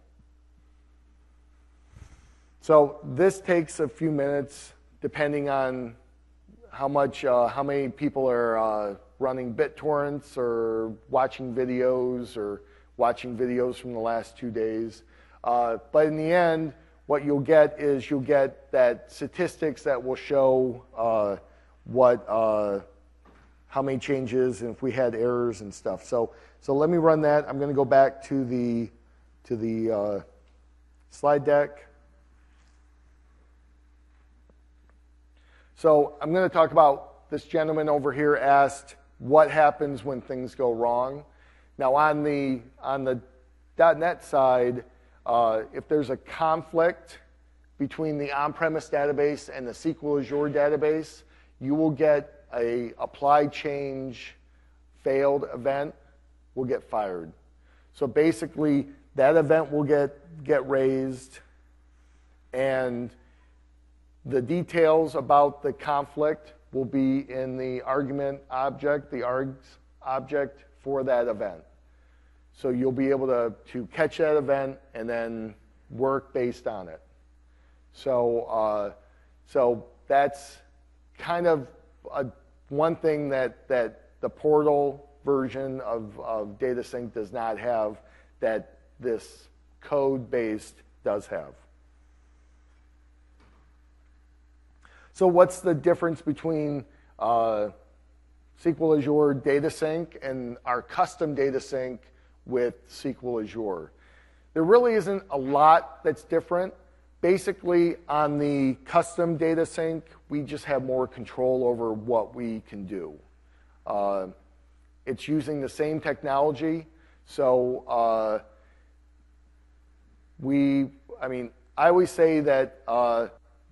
So this takes a few minutes, depending on how much, uh, how many people are uh, running BitTorrents or watching videos or watching videos from the last two days. Uh, but in the end, what you'll get is you'll get that statistics that will show uh, what, uh, how many changes and if we had errors and stuff. So, so let me run that. I'm going to go back to the to the uh, slide deck. So I'm going to talk about, this gentleman over here asked what happens when things go wrong. Now on the on the .NET side, uh, if there's a conflict between the on-premise database and the S Q L Azure database, you will get a apply change failed event will get fired. So basically that event will get get raised, and the details about the conflict will be in the argument object, the args object for that event. So you'll be able to, to catch that event and then work based on it. So, uh, so that's kind of a, one thing that, that the portal version of, of DataSync does not have that this code-based does have. So what's the difference between uh, S Q L Azure DataSync and our custom DataSync with S Q L Azure? There really isn't a lot that's different. Basically, on the custom DataSync, we just have more control over what we can do. Uh, it's using the same technology, so uh, we, I mean, I always say that uh,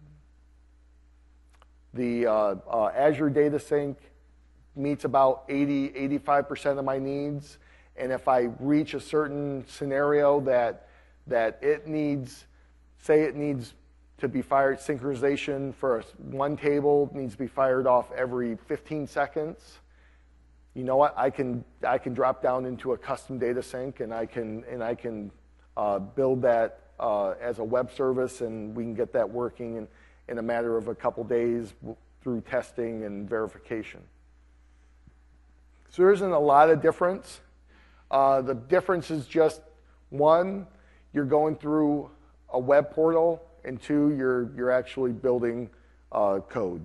The uh, uh, Azure DataSync meets about eighty, eighty-five percent of my needs, and if I reach a certain scenario that that it needs, say it needs to be fired, synchronization for a, one table needs to be fired off every fifteen seconds. You know what? I can I can drop down into a custom DataSync, and I can and I can uh, build that uh, as a web service, and we can get that working and. in a matter of a couple days through testing and verification. So there isn't a lot of difference. Uh, the difference is just, one, you're going through a web portal, and two, you're, you're actually building uh, code.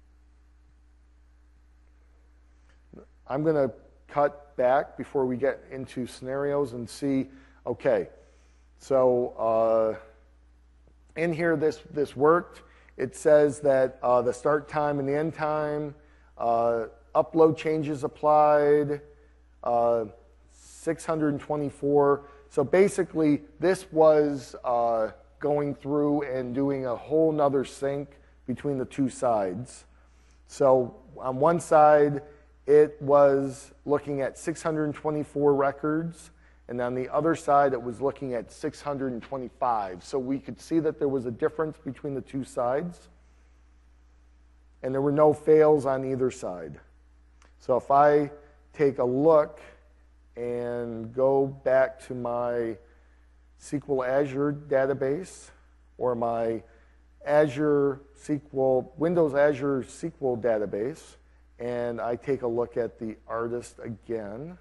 I'm going to cut back before we get into scenarios and see, okay, so uh, in here this, this worked. It says that uh, the start time and the end time, uh, upload changes applied, uh, six hundred twenty-four. So basically, this was uh, going through and doing a whole nother sync between the two sides. So on one side, it was looking at six hundred twenty-four records, and on the other side, it was looking at six hundred twenty-five. So we could see that there was a difference between the two sides, and there were no fails on either side. So if I take a look and go back to my S Q L Azure database or my Azure S Q L, Windows Azure S Q L database, and I take a look at the artist again.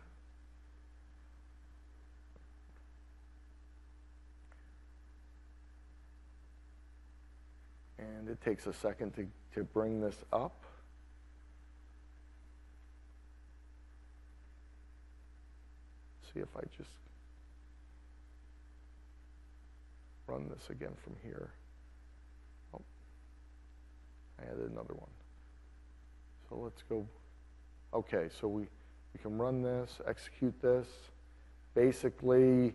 And it takes a second to, to bring this up. See if I just run this again from here. Oh, I added another one. So let's go. Okay, so we, we can run this, execute this. Basically,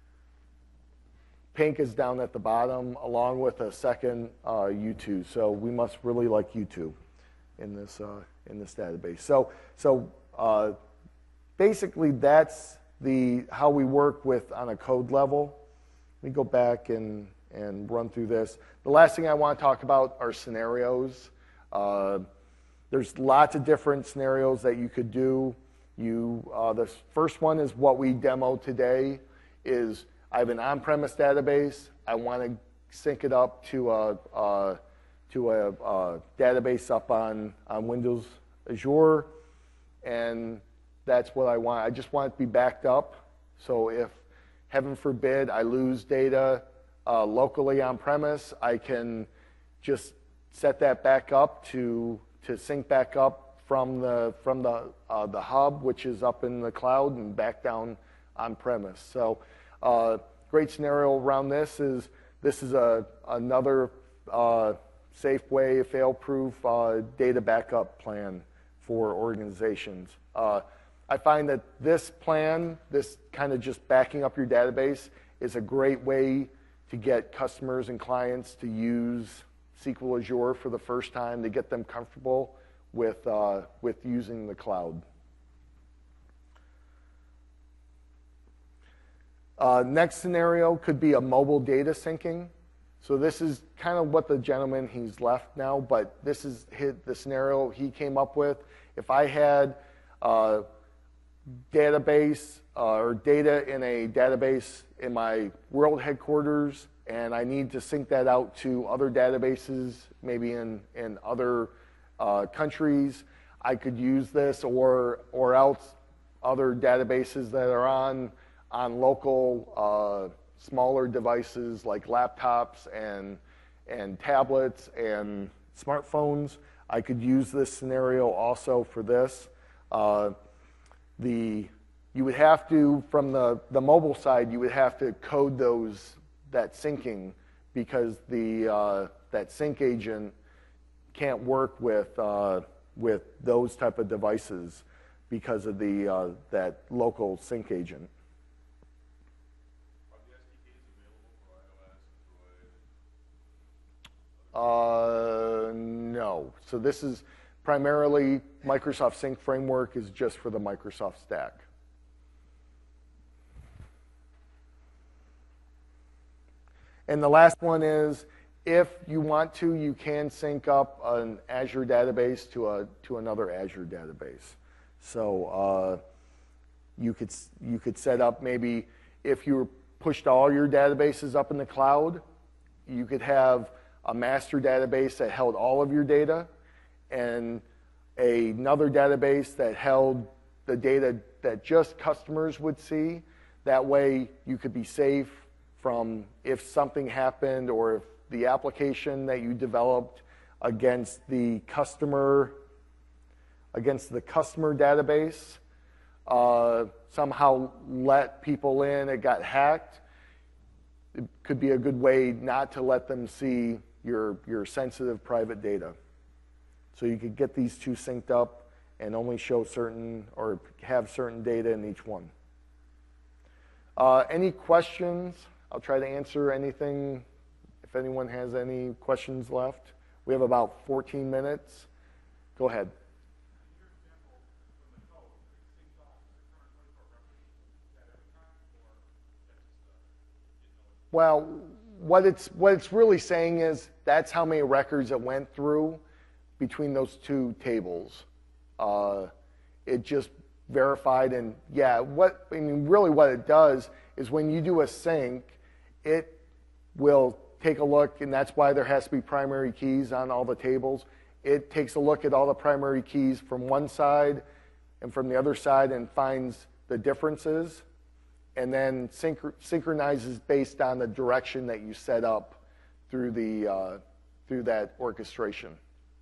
Pink is down at the bottom along with a second uh, U two. So we must really like U two in this, uh, in this database. So, so uh, basically that's the, how we work with on a code level. Let me go back and, and run through this. The last thing I want to talk about are scenarios. Uh, there's lots of different scenarios that you could do. You, uh, the first one is what we demoed today, is I have an on-premise database. I want to sync it up to a, uh, to a, a database up on, on Windows Azure, and that's what I want. I just want it to be backed up. So if, heaven forbid, I lose data uh, locally on-premise, I can just set that back up to, to sync back up from the, from the, uh, the hub, which is up in the cloud, and back down on-premise. So uh, great scenario around this is, this is a, another uh, safe way, fail-proof uh, data backup plan for organizations. Uh, I find that this plan, this kind of just backing up your database, is a great way to get customers and clients to use S Q L Azure for the first time, to get them comfortable with, uh, with using the cloud. Uh, next scenario could be a mobile data syncing. So this is kind of what the gentleman, he's left now, but this is his, the scenario he came up with. If I had uh, database uh, or data in a database in my world headquarters, and I need to sync that out to other databases, maybe in, in other uh, countries, I could use this, or, or else other databases that are on, on local uh, smaller devices like laptops and, and tablets and smartphones. I could use this scenario also for this. Uh, the, you would have to, from the, the mobile side, you would have to code those, that syncing, because the, uh, that sync agent can't work with, uh, with those type of devices because of the, uh, that local sync agent. Uh, no. So this is primarily Microsoft Sync Framework is just for the Microsoft stack. And the last one is, if you want to, you can sync up an Azure database to a to another Azure database. So uh, you could you could set up, maybe if you pushed all your databases up in the cloud, you could have a master database that held all of your data, and a, another database that held the data that just customers would see. That way you could be safe from if something happened, or if the application that you developed against the customer against the customer database uh, somehow let people in, it got hacked. It could be a good way not to let them see your, your sensitive private data. So you could get these two synced up and only show certain, or have certain data in each one. Uh, any questions? I'll try to answer anything if anyone has any questions left We have about fourteen minutes. Go ahead. Well, what it's what it's really saying is that's how many records it went through between those two tables. Uh, it just verified, and yeah, what I mean, really, what it does is when you do a sync, it will take a look, and that's why there has to be primary keys on all the tables. It takes a look at all the primary keys from one side and from the other side and finds the differences, and then synch- synchronizes based on the direction that you set up through the uh, through that orchestration.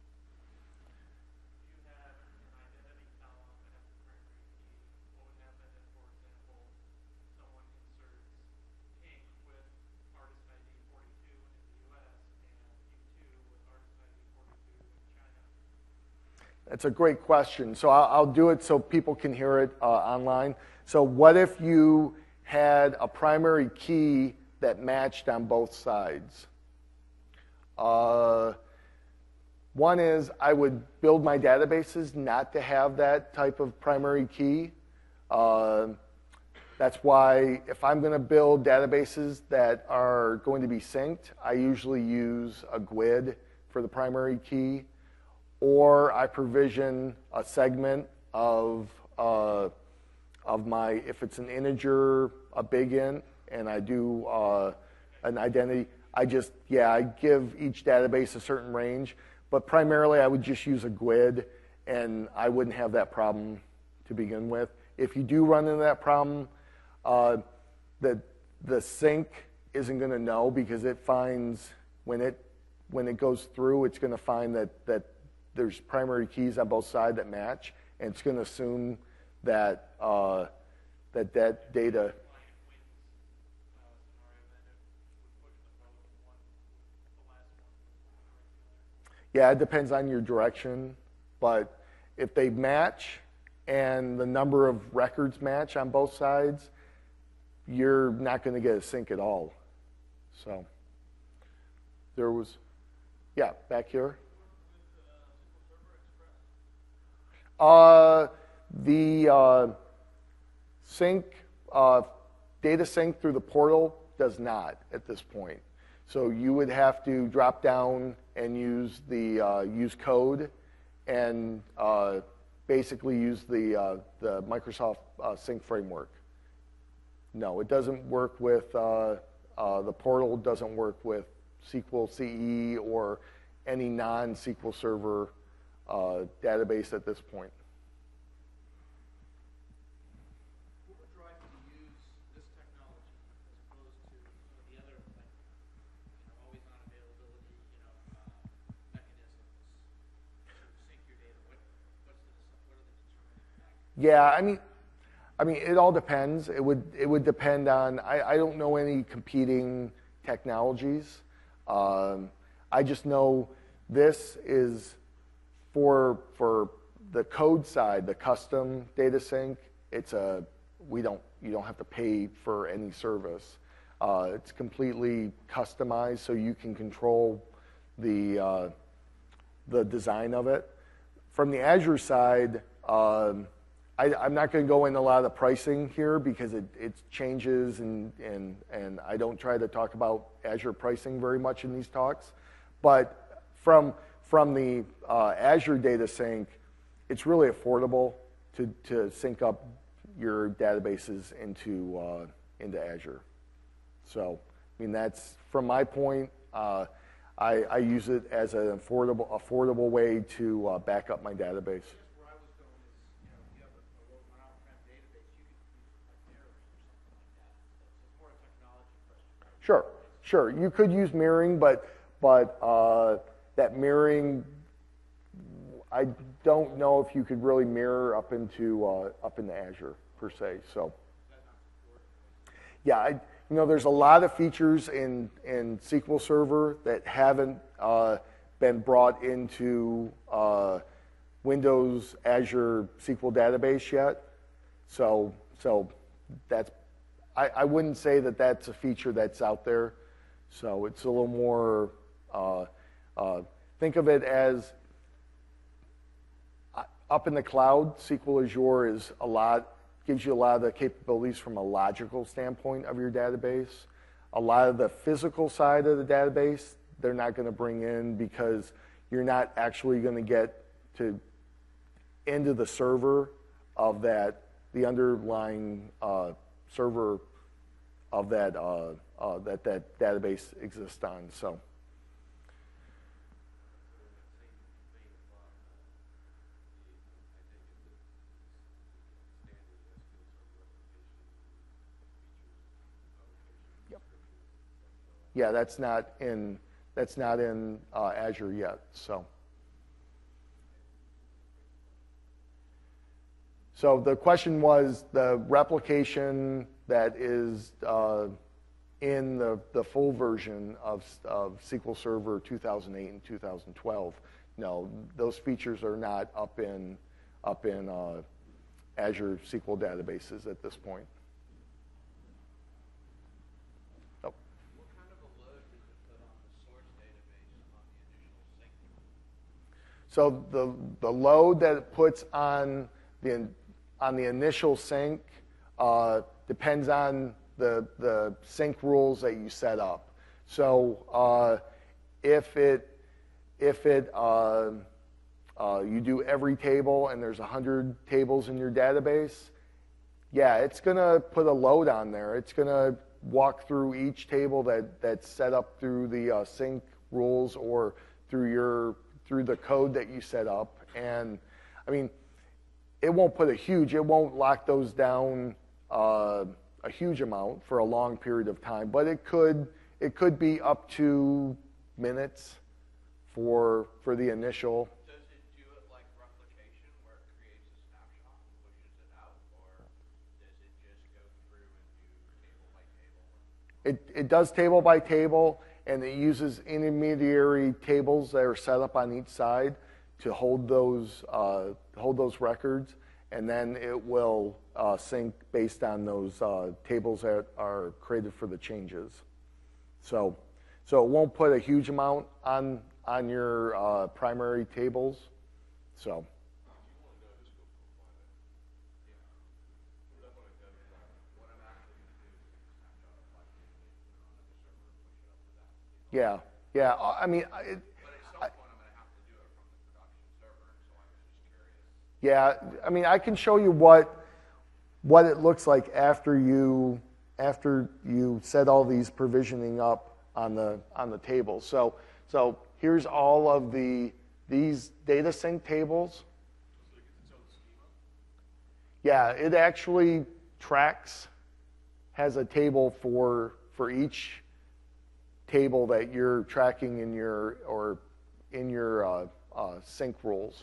That's a great question. So I'll, I'll do it so people can hear it uh, online. So what if you had a primary key that matched on both sides? Uh, one is I would build my databases not to have that type of primary key. Uh, that's why if I'm going to build databases that are going to be synced, I usually use a G U I D for the primary key. Or I provision a segment of uh, of my, if it's an integer, a big int, and I do uh, an identity, I just, yeah, I give each database a certain range, but primarily I would just use a G U I D, and I wouldn't have that problem to begin with. If you do run into that problem, uh, the, the sync isn't going to know because it finds, when it, when it goes through, it's going to find that, that there's primary keys on both sides that match, and it's going to assume that uh, that that data. Yeah, it depends on your direction, but if they match and the number of records match on both sides, you're not going to get a sync at all. So there was, yeah, back here. Uh, the uh, sync, uh, data sync through the portal does not at this point. So you would have to drop down and use the uh, use code and uh, basically use the uh, the Microsoft uh, Sync framework. No, it doesn't work with uh, uh, the portal. Doesn't work with S Q L C E or any non-S Q L Server Uh, database at this point. What would drive you to use this technology as opposed to some of the other, like, you know, always on availability, you know, uh, mechanisms to sync your data? What, what's the, what are the determining factors? Yeah, I mean, I mean, it all depends. It would it would depend on. I, I don't know any competing technologies. Um, I just know this is. For for the code side, the custom data sync, it's a we don't you don't have to pay for any service. Uh, it's completely customized, so you can control the uh, the design of it. From the Azure side, um, I, I'm not going to go into a lot of the pricing here because it, it changes, and and and I don't try to talk about Azure pricing very much in these talks. But from From the uh, Azure data sync, it's really affordable to, to sync up your databases into uh, into Azure. So, I mean, that's from my point. Uh, I, I use it as an affordable affordable way to uh, back up my database. Where I was going is, you know, if you have a, a low an on-prem database, you could use like mirrors or something like that. So it's more a technology question. Sure, sure. You could use mirroring, but but uh, that mirroring, I don't know if you could really mirror up into uh, up into Azure per se. So, yeah, I, you know, there's a lot of features in in S Q L Server that haven't uh, been brought into uh, Windows Azure S Q L Database yet. So, so that's I, I wouldn't say that that's a feature that's out there. So it's a little more. Uh, uh, think of it as uh, up in the cloud, S Q L Azure is a lot, gives you a lot of the capabilities from a logical standpoint of your database. A lot of the physical side of the database, they're not going to bring in because you're not actually going to get to into the server of that, the underlying uh, server of that uh, uh, that that database exists on. So. Yep. Yeah, that's not in that's not in uh, Azure yet. So. So the question was the replication that is uh, in the, the full version of, of S Q L Server two thousand eight and two thousand twelve. No, those features are not up in, up in uh, Azure S Q L databases at this point. Oh. What kind of a load does it put on the source database on the initial sync? So the, the load that it puts on the on the initial sync uh, depends on the, the sync rules that you set up. So uh, if it, if it uh, uh, you do every table and there's one hundred tables in your database, yeah, it's going to put a load on there. It's going to walk through each table that, that's set up through the uh, sync rules or through your through the code that you set up. And I mean, it won't put a huge, it won't lock those down uh, a huge amount for a long period of time, but it could it could be up to minutes for for the initial. Does it do it like replication where it creates a snapshot and pushes it out, or does it just go through and do table by table? It it does table by table, and it uses intermediary tables that are set up on each side to hold those uh, hold those records, and then it will uh, sync based on those uh, tables that are created for the changes. So, so it won't put a huge amount on on your uh, primary tables. So. Yeah, yeah. I mean, it, yeah, I mean, I can show you what what it looks like after you after you set all these provisioning up on the on the table. So so here's all of the these data sync tables. Yeah, it actually tracks, has a table for for each table that you're tracking in your or in your uh, uh, sync rules.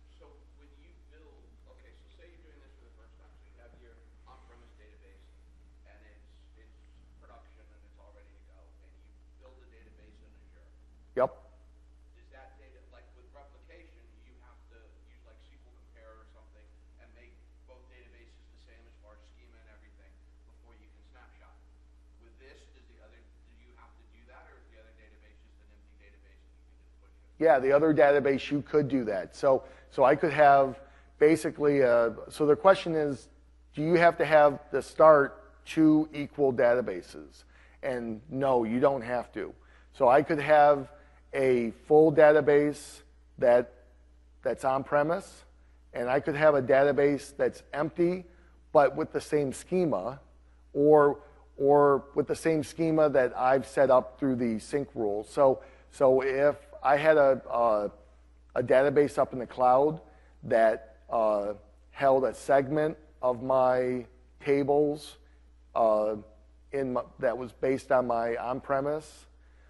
Yep. Is that data, like with replication, you have to use like S Q L Compare or something and make both databases the same as far as schema and everything before you can snapshot? With this, does the other, do you have to do that, or is the other database just an empty database and you can just push it? Yeah, the other database, you could do that. So, so I could have basically, a, so the question is, do you have to have the start two equal databases? And no, you don't have to. So I could have a full database that that's on premise, and I could have a database that's empty but with the same schema, or or with the same schema that I've set up through the sync rules. So so if I had a a, a database up in the cloud that uh, held a segment of my tables uh, in my, that was based on my on-premise,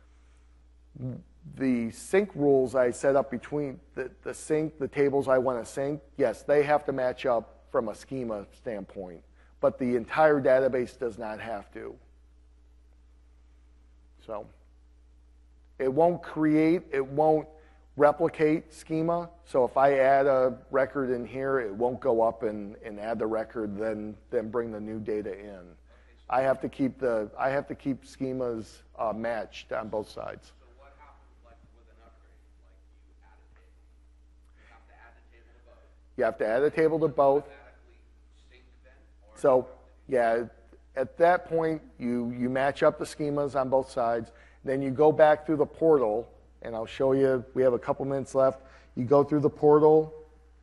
the sync rules I set up between the, the sync, the tables I want to sync, yes, they have to match up from a schema standpoint, but the entire database does not have to. So it won't create, it won't replicate schema. So if I add a record in here, it won't go up and, and add the record, then then bring the new data in. I have to keep the I have to keep schemas uh, matched on both sides. So what happens like with an upgrade? Like You have to add a table to both. Automatically sync then? Or So, yeah, at that point, you, you match up the schemas on both sides. Then you go back through the portal, and I'll show you, we have a couple minutes left. You go through the portal.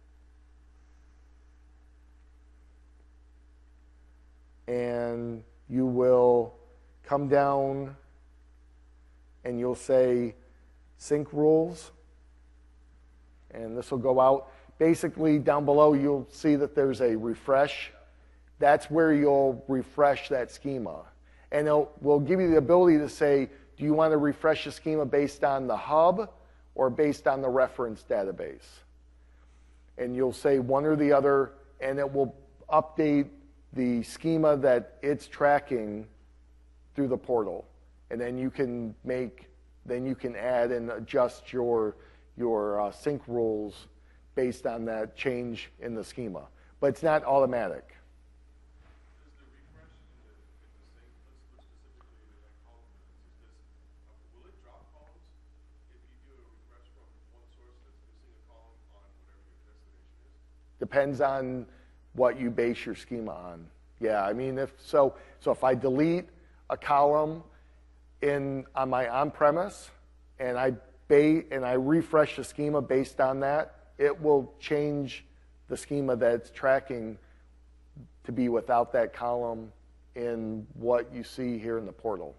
And you will come down and you'll say sync rules. And this will go out. Basically, down below, you'll see that there's a refresh. That's where you'll refresh that schema. And it will give you the ability to say, do you want to refresh the schema based on the hub or based on the reference database? And you'll say one or the other, and it will update the schema that it's tracking through the portal. And then you can make, then you can add and adjust your, your uh, sync rules based on that change in the schema. But it's not automatic. Does the refresh in the, in the sync, let's look specifically at that column, for instance, does, uh, will it drop columns if you do a refresh from one source that's missing a column on whatever your destination is? Depends on what you base your schema on. Yeah, I mean, if so, so if I delete a column in on my on-premise and I ba- and I refresh the schema based on that, it will change the schema that it's tracking to be without that column in what you see here in the portal.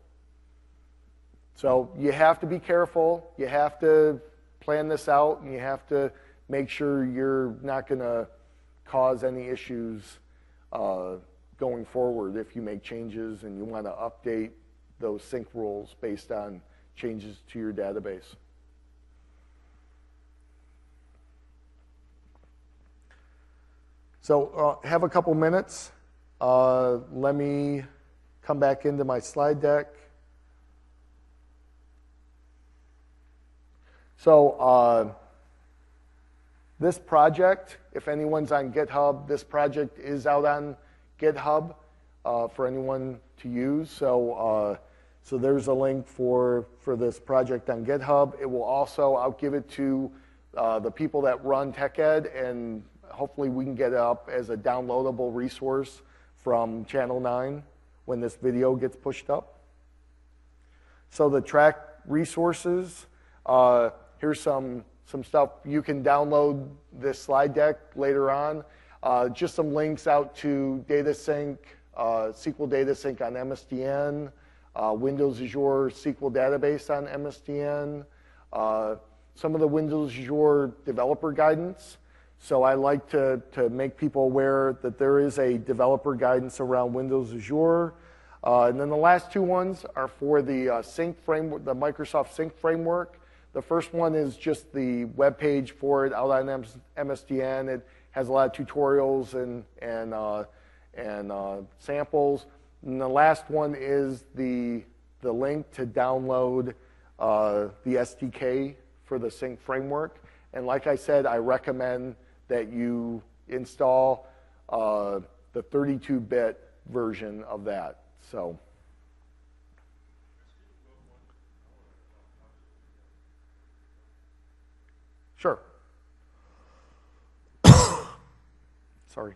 So you have to be careful. You have to plan this out, and you have to make sure you're not going to cause any issues uh, going forward if you make changes and you want to update those sync rules based on changes to your database. So uh, have a couple minutes. Uh, let me come back into my slide deck. So uh, this project, if anyone's on GitHub, this project is out on GitHub uh, for anyone to use. So, uh, so there's a link for, for this project on GitHub. It will also, I'll give it to uh, the people that run TechEd, and hopefully we can get it up as a downloadable resource from Channel nine when this video gets pushed up. So the track resources, uh, here's some, some stuff. You can download this slide deck later on. Uh, just some links out to DataSync, uh, S Q L DataSync on M S D N, uh, Windows Azure S Q L Database on M S D N, uh, some of the Windows Azure developer guidance. So I like to, to make people aware that there is a developer guidance around Windows Azure. Uh, and then the last two ones are for the uh, Sync framework, the Microsoft Sync framework. The first one is just the web page for it out on M S D N. It has a lot of tutorials and and uh, and uh, samples. And the last one is the the link to download uh, the S D K for the Sync framework. And like I said, I recommend that you install uh, the thirty-two bit version of that. So. Sure. Sorry.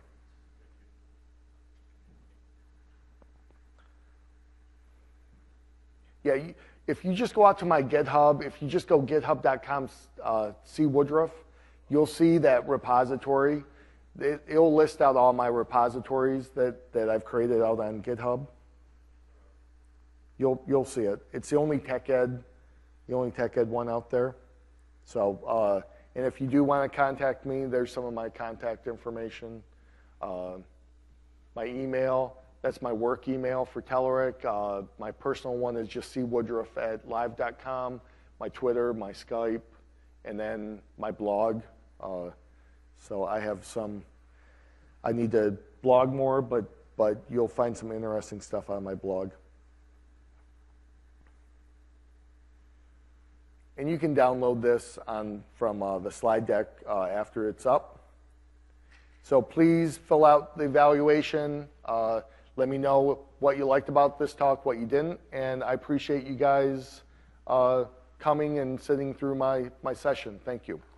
Yeah, you, if you just go out to my GitHub, if you just go github dot com uh, C Woodruff, you'll see that repository. It, it'll list out all my repositories that, that I've created out on GitHub. You'll you'll see it. It's the only TechEd, the only TechEd one out there. So, uh, and if you do want to contact me, there's some of my contact information. Uh, my email, that's my work email for Telerik. Uh, my personal one is just c woodruff at live dot com. My Twitter, my Skype, and then my blog. Uh, so I have some, I need to blog more, but, but you'll find some interesting stuff on my blog. And you can download this on, from uh, the slide deck uh, after it's up. So please fill out the evaluation. Uh, let me know what you liked about this talk, what you didn't. And I appreciate you guys uh, coming and sitting through my, my session. Thank you.